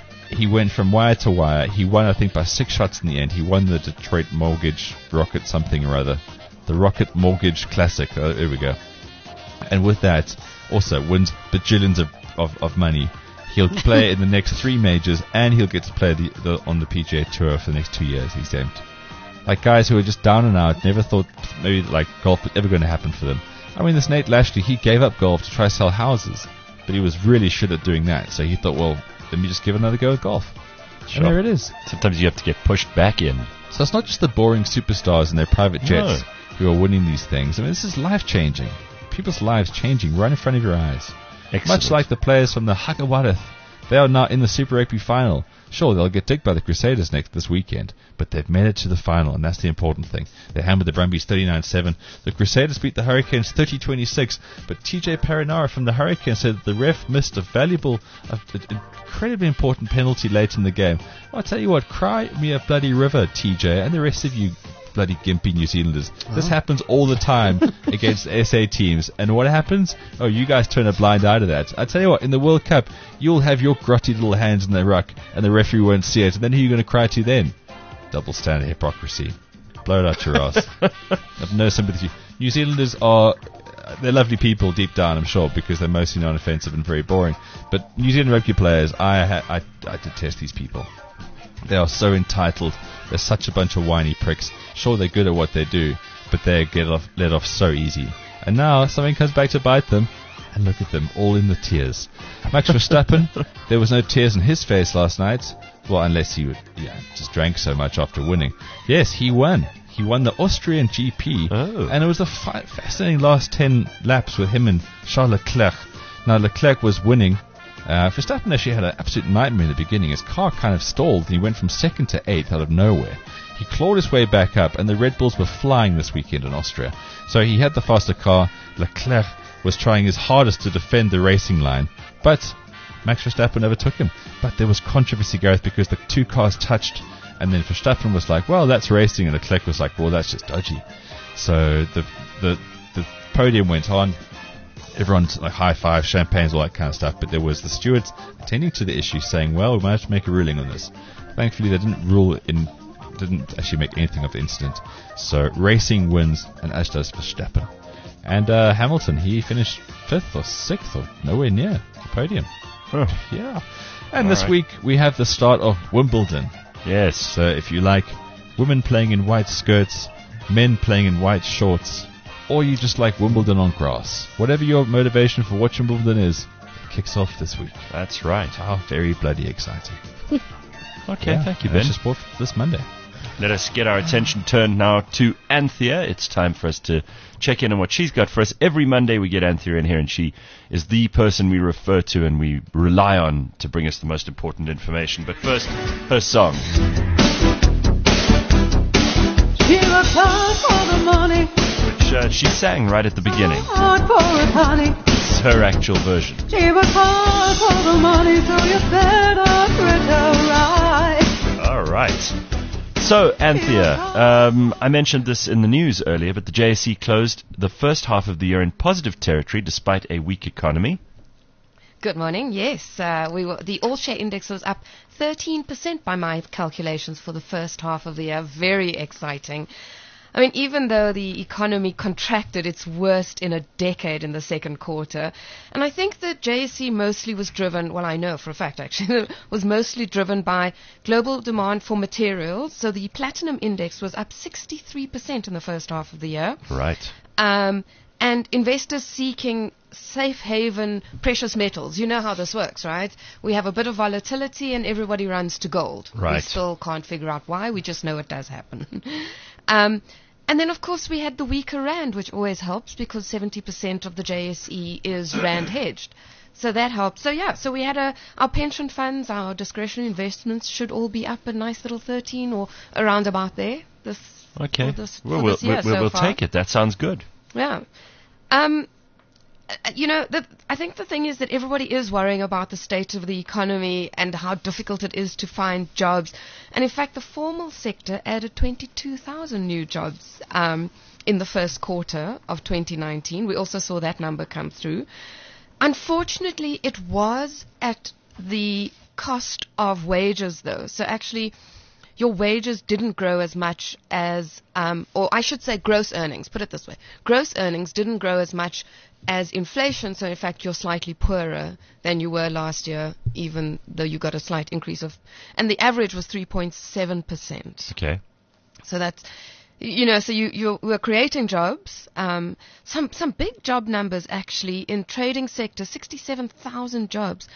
He went from wire to wire. He won, I think, by 6 shots in the end. He won the Detroit Mortgage Rocket something or other. The Rocket Mortgage Classic. Oh, there we go. And with that, also wins bajillions of money. He'll play in the next 3 majors, and he'll get to play on the PGA Tour for the next 2 years. He's damned. Like guys who are just down and out, never thought maybe like golf was ever going to happen for them. I mean, this Nate Lashley, he gave up golf to try to sell houses, but he was really shit at doing that. So he thought, well, let me just give another go at golf. Sure. And there it is. Sometimes you have to get pushed back in. So it's not just the boring superstars and their private jets who are winning these things. I mean, this is life-changing. People's lives changing right in front of your eyes. Excellent. Much like the players from the Hakawarith. They are now in the Super Rugby final. Sure, they'll get digged by the Crusaders this weekend, but they've made it to the final, and that's the important thing. They hammered the Brumbies 39-7. The Crusaders beat the Hurricanes 30-26, but TJ Perenara from the Hurricanes said that the ref missed a valuable, incredibly important penalty late in the game. I'll tell you what, cry me a bloody river, TJ, and the rest of you bloody gimpy New Zealanders. This happens all the time against SA teams. And what happens? Oh, you guys turn a blind eye to that. I tell you what, in the World Cup, you'll have your grotty little hands in the ruck, and the referee won't see it. And then who are you going to cry to then? Double standard hypocrisy. Blow it out your ass. I've no sympathy. New Zealanders they're lovely people deep down, I'm sure, because they're mostly non-offensive and very boring. But New Zealand rugby players, I detest these people. They are so entitled. They're such a bunch of whiny pricks. Sure, they're good at what they do, but they get let off so easy. And now something comes back to bite them, And look at them, all in the tears. Max Verstappen, there was no tears in his face last night. Well, unless he just drank so much after winning. Yes, he won. He won the Austrian GP. Oh. And it was a fascinating last 10 laps with him and Charles Leclerc. Now, Leclerc was winning. Verstappen actually had an absolute nightmare in the beginning. His car kind of stalled, and he went from 2nd to 8th out of nowhere. He clawed his way back up, and the Red Bulls were flying this weekend in Austria. So he had the faster car. Leclerc was trying his hardest to defend the racing line, but Max Verstappen overtook him. But there was controversy, Gareth, because the two cars touched, and then Verstappen was like, well, that's racing, and Leclerc was like, well, that's just dodgy. So the podium went on. Everyone's like high five, champagnes, all that kind of stuff, but there was the stewards attending to the issue saying, well, we might have to make a ruling on this. Thankfully, they didn't actually make anything of the incident. So racing wins, and as does Verstappen. And Hamilton, he finished 5th or 6th or nowhere near the podium. Yeah. And this week we have the start of Wimbledon. Yes. So if you like women playing in white skirts, men playing in white shorts, or you just like Wimbledon on grass, whatever your motivation for watching Wimbledon is, it kicks off this week. That's right. Oh, very bloody exciting. Okay, thank you, Ben. That's just sport for this Monday. Let us get our attention turned now to Anthea. It's time for us to check in on what she's got for us. Every Monday we get Anthea in here, and she is the person we refer to and we rely on to bring us the most important information. But first, her song. She worked hard for the money. Which she sang right at the beginning. Hard for it, honey. It's her actual version. She worked hard for the money, so you better treat her right. All right. So, Anthea, I mentioned this in the news earlier, but the JSE closed the first half of the year in positive territory despite a weak economy. Good morning. Yes, the all-share index was up 13% by my calculations for the first half of the year. Very exciting. I mean, even though the economy contracted its worst in a decade in the second quarter, and I think the JSE mostly was driven, well, I know for a fact actually, was mostly driven by global demand for materials. So the platinum index was up 63% in the first half of the year. Right. And investors seeking safe haven precious metals. You know how this works, right? We have a bit of volatility and everybody runs to gold. Right. We still can't figure out why. We just know it does happen. And then, of course, we had the weaker rand, which always helps because 70% of the JSE is rand hedged. So that helps. So, yeah, so we had our pension funds, our discretionary investments should all be up a nice little 13 or around about there. Okay. We'll take it. That sounds good. Yeah. I think the thing is that everybody is worrying about the state of the economy and how difficult it is to find jobs. And in fact, the formal sector added 22,000 new jobs in the first quarter of 2019. We also saw that number come through. Unfortunately, it was at the cost of wages, though. So actually, your wages didn't grow as much as, or I should say gross earnings, put it this way. Gross earnings didn't grow as much as inflation, so in fact you're slightly poorer than you were last year, even though you got a slight increase and the average was 3.7%. Okay. So that's, so you were creating jobs, some big job numbers actually in trading sector, 67,000 jobs,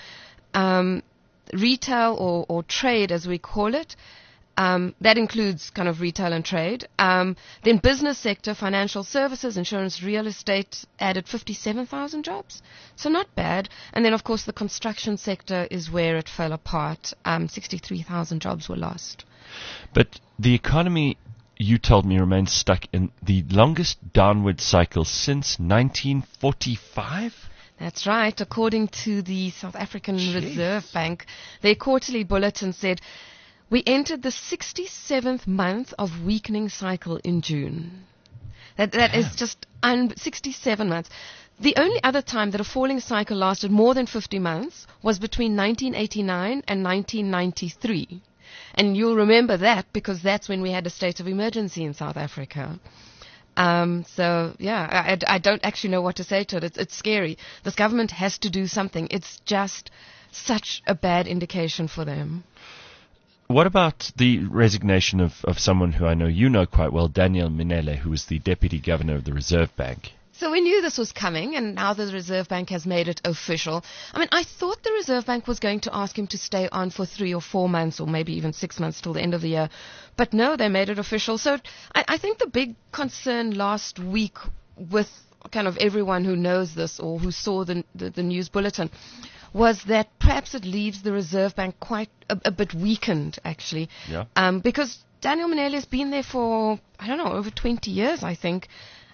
retail or trade as we call it. That includes kind of retail and trade. Then business sector, financial services, insurance, real estate added 57,000 jobs. So not bad. And then, of course, the construction sector is where it fell apart. 63,000 jobs were lost. But the economy, you told me, remains stuck in the longest downward cycle since 1945? That's right. According to the South African Reserve Bank, their quarterly bulletin said, we entered the 67th month of weakening cycle in June. That is just 67 months. The only other time that a falling cycle lasted more than 50 months was between 1989 and 1993. And you'll remember that because that's when we had a state of emergency in South Africa. So, yeah, I don't actually know what to say to it. It's scary. This government has to do something. It's just such a bad indication for them. What about the resignation of someone who I know you know quite well, Daniel Minele, who was the Deputy Governor of the Reserve Bank? So we knew this was coming, and now the Reserve Bank has made it official. I mean, I thought the Reserve Bank was going to ask him to stay on for 3 or 4 months, or maybe even 6 months till the end of the year. But no, they made it official. So I think the big concern last week with kind of everyone who knows this or who saw the news bulletin was that perhaps it leaves the Reserve Bank quite a bit weakened, actually. Yeah. Because Daniel Mminele has been there for, I don't know, over 20 years, I think.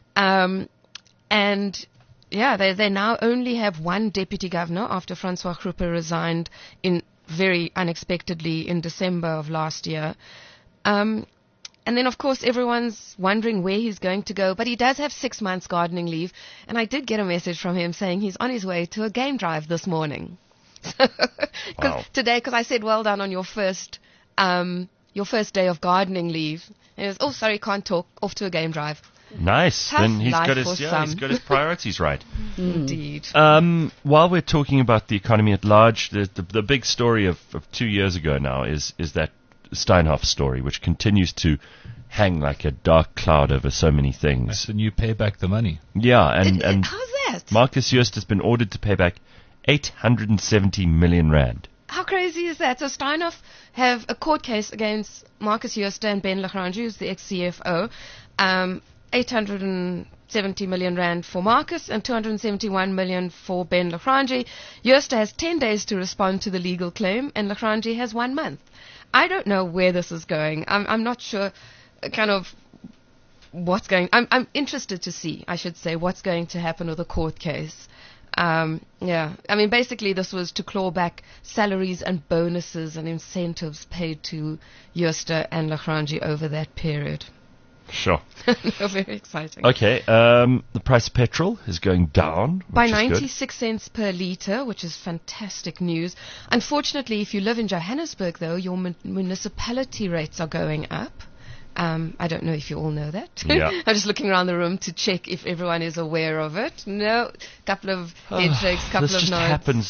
And yeah, they now only have one deputy governor after Francois Kruppe resigned very unexpectedly in December of last year. And then, of course, everyone's wondering where he's going to go. But he does have 6 months gardening leave. And I did get a message from him saying he's on his way to a game drive this morning. Wow. Because I said, well done on your first day of gardening leave. And he was, oh, sorry, can't talk, off to a game drive. Nice. Tough Then he's life got for his some. he's got his priorities right. Indeed. While we're talking about the economy at large, the big story of 2 years ago now is that Steinhoff story, which continues to hang like a dark cloud over so many That's things. the new pay back the money. Yeah, and How's that? Marcus Joost has been ordered to pay back 870 million rand. How crazy is that? So Steinhoff have a court case against Marcus Joost and Ben Lagrange, who's the ex-CFO. 870 million rand for Marcus and 271 million for Ben Lagrange. Joost has 10 days to respond to the legal claim, and Lagrange has 1 month. I don't know where this is going. I'm not sure kind of what's going. I'm interested to see, I should say, what's going to happen with the court case. Yeah, I mean, basically this was to claw back salaries and bonuses and incentives paid to Joost and Lagrange over that period. Sure. No, very exciting. Okay, the price of petrol is going down. By which is good. 96 cents per litre, which is fantastic news. Unfortunately, if you live in Johannesburg, though, your municipality rates are going up. I don't know if you all know that. Yeah. I'm just looking around the room to check if everyone is aware of it. No, couple of head shakes, couple this of just nods. happens.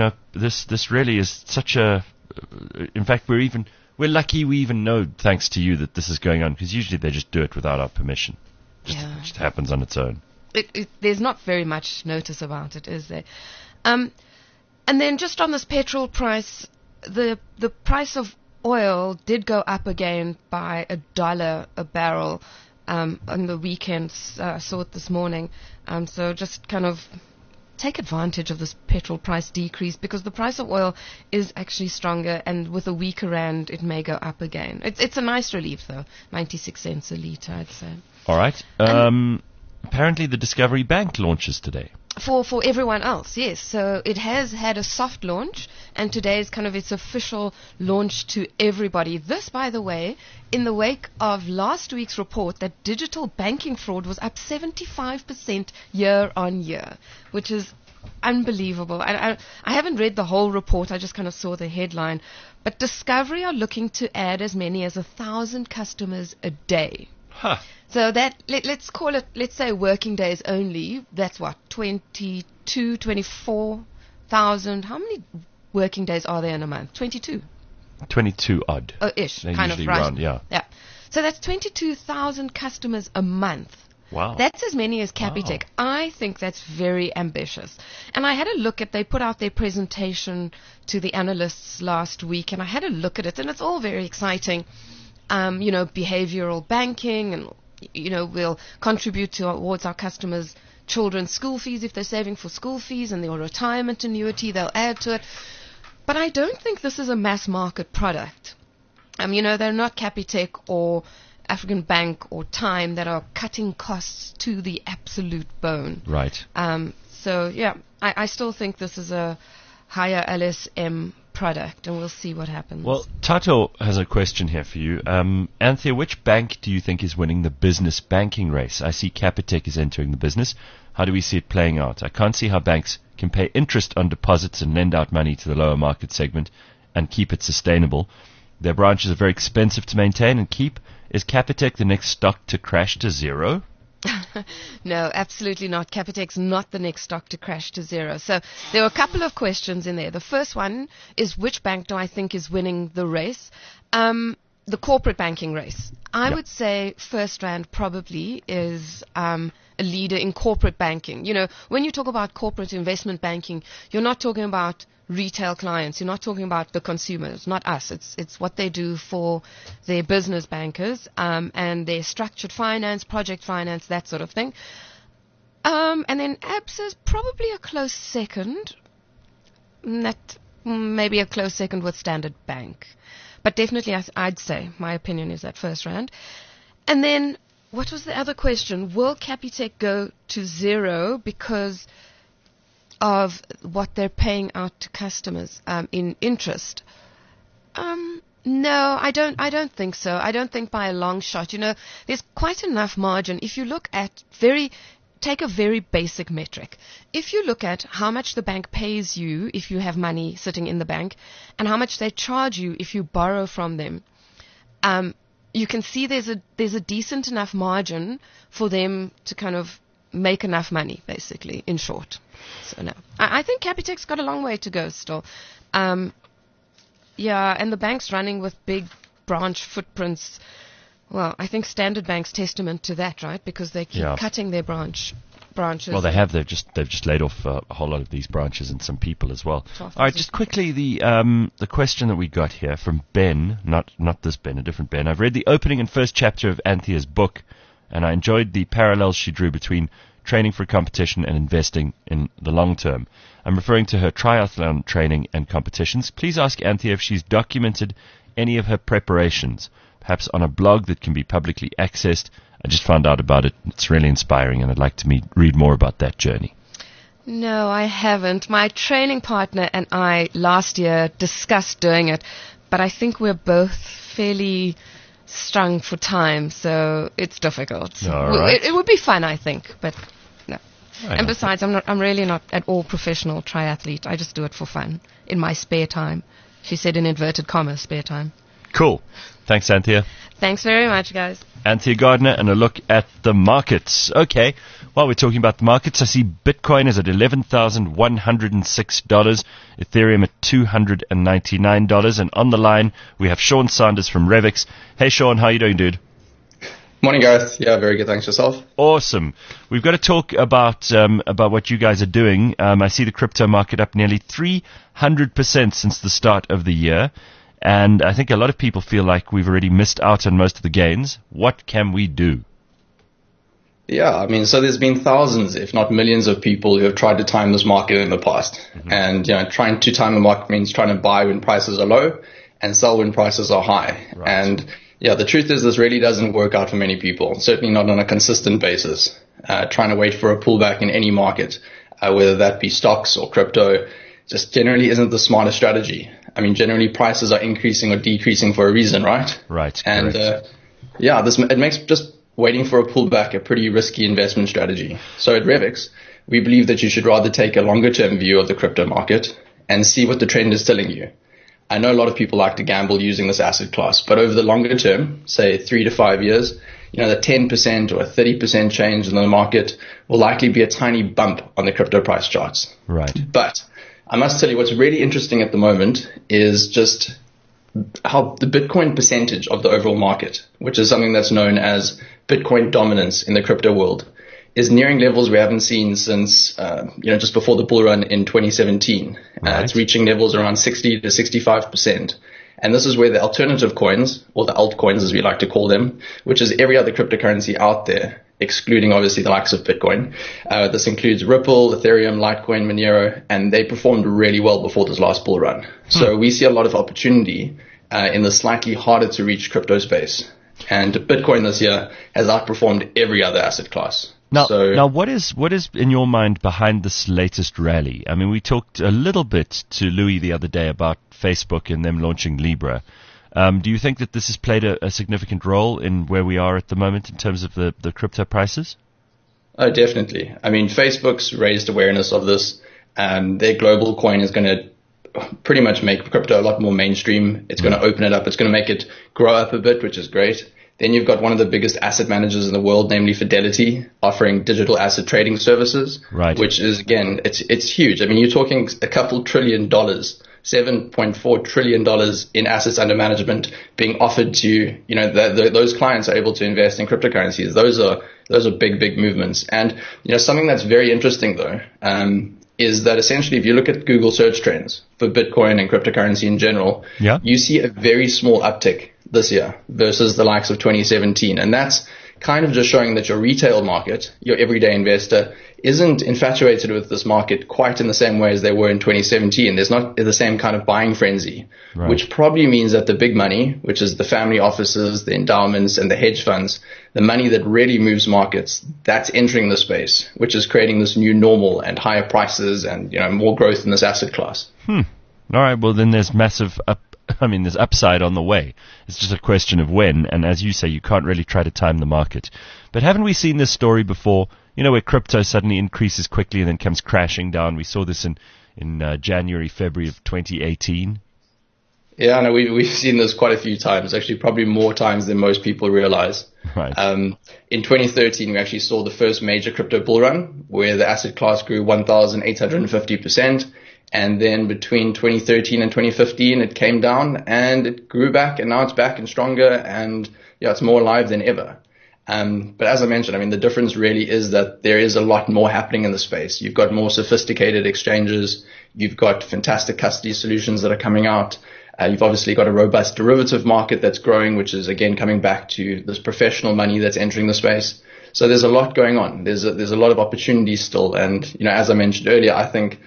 This really is such a. In fact, we're lucky we even know, thanks to you, that this is going on, because usually they just do it without our permission. It just happens on its own. There's not very much notice about it, is there? And then just on this petrol price, the price of oil did go up again by $1 a barrel on the weekends. I saw it this morning. So just kind of take advantage of this petrol price decrease, because the price of oil is actually stronger, and with a weaker rand, it may go up again. It's a nice relief, though. 96 cents a litre, I'd say. All right. Apparently, the Discovery Bank launches today. For everyone else, yes. So it has had a soft launch, and today is kind of its official launch to everybody. This, by the way, in the wake of last week's report that digital banking fraud was up 75% year on year, which is unbelievable. I haven't read the whole report. I just kind of saw the headline. But Discovery are looking to add as many as 1,000 customers a day. Huh. So that, let's call it, let's say working days only. That's what, 24,000. How many working days are there in a month? 22. 22 odd. Oh, ish, They kind of, usually right? round, yeah. Yeah. So that's 22,000 customers a month. Wow. That's as many as Capitec. I think that's very ambitious. And I had a look they put out their presentation to the analysts last week, and I had a look at it, and it's all very exciting. Behavioral banking, and, we'll contribute towards our customers' children's school fees if they're saving for school fees, and their retirement annuity, they'll add to it. But I don't think this is a mass market product. They're not Capitec or African Bank or Time that are cutting costs to the absolute bone. Right. I still think this is a higher LSM product, and we'll see what happens. Well, Tato has a question here for you. Anthea, which bank do you think is winning the business banking race? I see Capitec is entering the business. How do we see it playing out? I can't see how banks can pay interest on deposits and lend out money to the lower market segment and keep it sustainable. Their branches are very expensive to maintain and keep. Is Capitec the next stock to crash to zero? No, absolutely not. Capitec's not the next stock to crash to zero. So there were a couple of questions in there. The first one is, which bank do I think is winning the race? the corporate banking race. I would say FirstRand probably is a leader in corporate banking. You know, when you talk about corporate investment banking, you're not talking about retail clients. You're not talking about the consumers, not us. It's what they do for their business bankers and their structured finance, project finance, that sort of thing. And then Absa is probably a close second. Maybe a close second with Standard Bank. But definitely I'd say my opinion is at FirstRand. And then what was the other question? Will Capitec go to zero because of what they're paying out to customers in interest? No, I don't think so. I don't think by a long shot. You know, there's quite enough margin. If you look at take a very basic metric. If you look at how much the bank pays you if you have money sitting in the bank and how much they charge you if you borrow from them, you can see there's a decent enough margin for them to kind of make enough money, basically, in short. So no, I think Capitec's got a long way to go still. And the bank's running with big branch footprints. Well, I think Standard Bank's testament to that, right? Because they keep cutting their branches. Well, they have. They've just laid off a whole lot of these branches and some people as well. All right, just quickly the question that we got here from Ben, not this Ben, a different Ben. I've read the opening and first chapter of Anthea's book, and I enjoyed the parallels she drew between training for competition and investing in the long term. I'm referring to her triathlon training and competitions. Please ask Anthea if she's documented any of her preparations, perhaps on a blog that can be publicly accessed. I just found out about it. It's really inspiring, and I'd like to read more about that journey. No, I haven't. My training partner and I last year discussed doing it, but I think we're both fairly strung for time, so it's difficult. All right. It would be fun, I think, but no. Right. And besides, I'm really not at all professional triathlete. I just do it for fun in my spare time. She said in inverted commas, spare time. Cool. Thanks, Anthea. Thanks very much, guys. Anthea Gardner, and a look at the markets. Okay, while we're talking about the markets, I see Bitcoin is at $11,106, Ethereum at $299, and on the line we have Sean Sanders from Revix. Hey, Sean, how you doing, dude? Morning, Gareth. Yeah, very good. Thanks, yourself. Awesome. We've got to talk about what you guys are doing. I see the crypto market up nearly 300% since the start of the year. And I think a lot of people feel like we've already missed out on most of the gains. What can we do? Yeah, I mean, so there's been thousands, if not millions of people who have tried to time this market in the past. Mm-hmm. And, trying to time the market means trying to buy when prices are low and sell when prices are high. Right. And, the truth is this really doesn't work out for many people, certainly not on a consistent basis. Trying to wait for a pullback in any market, whether that be stocks or crypto, just generally isn't the smartest strategy. I mean, generally prices are increasing or decreasing for a reason, right? Right. And it makes just waiting for a pullback a pretty risky investment strategy. So at Revix, we believe that you should rather take a longer term view of the crypto market and see what the trend is telling you. I know a lot of people like to gamble using this asset class, but over the longer term, say 3 to 5 years, the 10% or a 30% change in the market will likely be a tiny bump on the crypto price charts. Right. But I must tell you what's really interesting at the moment is just how the Bitcoin percentage of the overall market, which is something that's known as Bitcoin dominance in the crypto world, is nearing levels we haven't seen since, just before the bull run in 2017. Right. It's reaching levels around 60 to 65%. And this is where the alternative coins, or the altcoins as we like to call them, which is every other cryptocurrency out there, excluding obviously the likes of Bitcoin. This includes Ripple, Ethereum, Litecoin, Monero, and they performed really well before this last bull run. So we see a lot of opportunity in the slightly harder to reach crypto space. And Bitcoin this year has outperformed every other asset class. Now, what is in your mind behind this latest rally? I mean, we talked a little bit to Louis the other day about Facebook and them launching Libra. Do you think that this has played a significant role in where we are at the moment in terms of the crypto prices? Oh, definitely. I mean, Facebook's raised awareness of this. Their global coin is going to pretty much make crypto a lot more mainstream. It's going to open it up. It's going to make it grow up a bit, which is great. Then you've got one of the biggest asset managers in the world, namely Fidelity, offering digital asset trading services, right. Which is, again, it's huge. I mean, you're talking a couple $1 trillion $7.4 trillion in assets under management being offered to, those clients are able to invest in cryptocurrencies. Those are big movements. And, something that's very interesting though, is that essentially if you look at Google search trends for Bitcoin and cryptocurrency in general, you see a very small uptick this year versus the likes of 2017. And that's kind of just showing that your retail market, your everyday investor, isn't infatuated with this market quite in the same way as they were in 2017. There's not the same kind of buying frenzy, which probably means that the big money, which is the family offices, the endowments, and the hedge funds, the money that really moves markets, that's entering the space, which is creating this new normal and higher prices and more growth in this asset class. All right. Well, then there's there's upside on the way. It's just a question of when, and as you say, you can't really try to time the market. But haven't we seen this story before, where crypto suddenly increases quickly and then comes crashing down? We saw this in January, February of 2018. Yeah, no, we've seen this quite a few times, actually probably more times than most people realize. Right. In 2013, we actually saw the first major crypto bull run where the asset class grew 1,850%. And then between 2013 and 2015, it came down and it grew back, and now it's back and stronger, and it's more alive than ever. But as I mentioned, the difference really is that there is a lot more happening in the space. You've got more sophisticated exchanges. You've got fantastic custody solutions that are coming out. You've obviously got a robust derivative market that's growing, which is again coming back to this professional money that's entering the space. So there's a lot going on. There's a lot of opportunities still. And, as I mentioned earlier, I think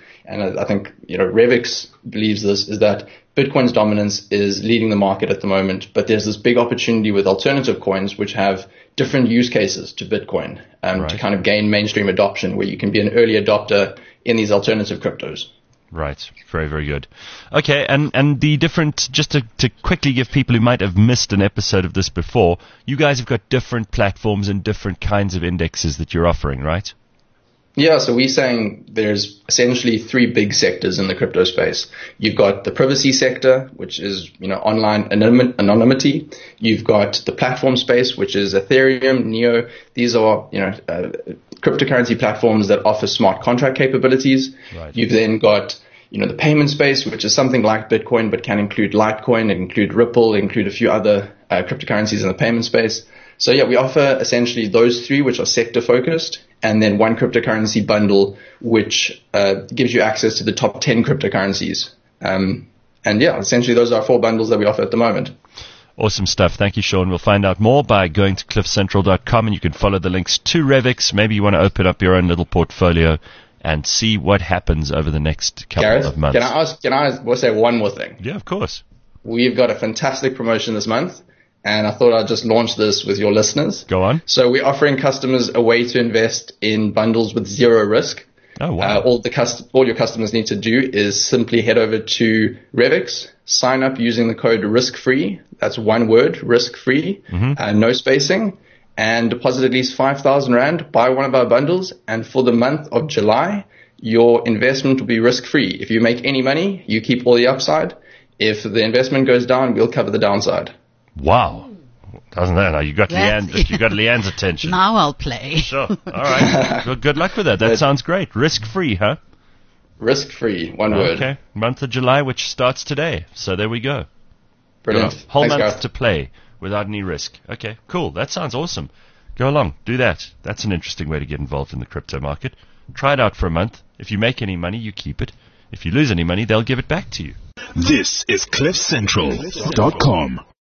Revix believes this, is that Bitcoin's dominance is leading the market at the moment, but there's this big opportunity with alternative coins which have different use cases to Bitcoin to kind of gain mainstream adoption, where you can be an early adopter in these alternative cryptos. Right. Very, very good. Okay, and the different, just to quickly give people who might have missed an episode of this before, you guys have got different platforms and different kinds of indexes that you're offering, right? Yeah, so we're saying there's essentially three big sectors in the crypto space. You've got the privacy sector, which is, online anonymity. You've got the platform space, which is Ethereum, Neo. These are, cryptocurrency platforms that offer smart contract capabilities. Right. You've then got, the payment space, which is something like Bitcoin, but can include Litecoin, include Ripple, include a few other cryptocurrencies in the payment space. So yeah, we offer essentially those three, which are sector focused, and then one cryptocurrency bundle, which gives you access to the top 10 cryptocurrencies. And yeah, essentially those are our 4 bundles that we offer at the moment. Awesome stuff. Thank you, Sean. We'll find out more by going to cliffcentral.com, and you can follow the links to Revix. Maybe you want to open up your own little portfolio and see what happens over the next couple of months. Can I say one more thing? Yeah, of course. We've got a fantastic promotion this month, and I thought I'd just launch this with your listeners. Go on. So we're offering customers a way to invest in bundles with zero risk. Oh, wow. All your customers need to do is simply head over to Revix, sign up using the code RISK-FREE. That's one word, RISK-FREE, no spacing, and deposit at least 5,000 Rand, buy one of our bundles, and for the month of July, your investment will be risk-free. If you make any money, you keep all the upside. If the investment goes down, we'll cover the downside. Wow. Doesn't that? You got Leanne's attention. Now I'll play. Sure. All right. Well, good luck with that. That sounds great. Risk-free, huh? Risk-free, one word. Okay. Month of July, which starts today. So there we go. Brilliant. Whole Thanks, month Gareth. to play without any risk. Okay, cool. That sounds awesome. Go along. Do that. That's an interesting way to get involved in the crypto market. Try it out for a month. If you make any money, you keep it. If you lose any money, they'll give it back to you. This is CliffCentral.com.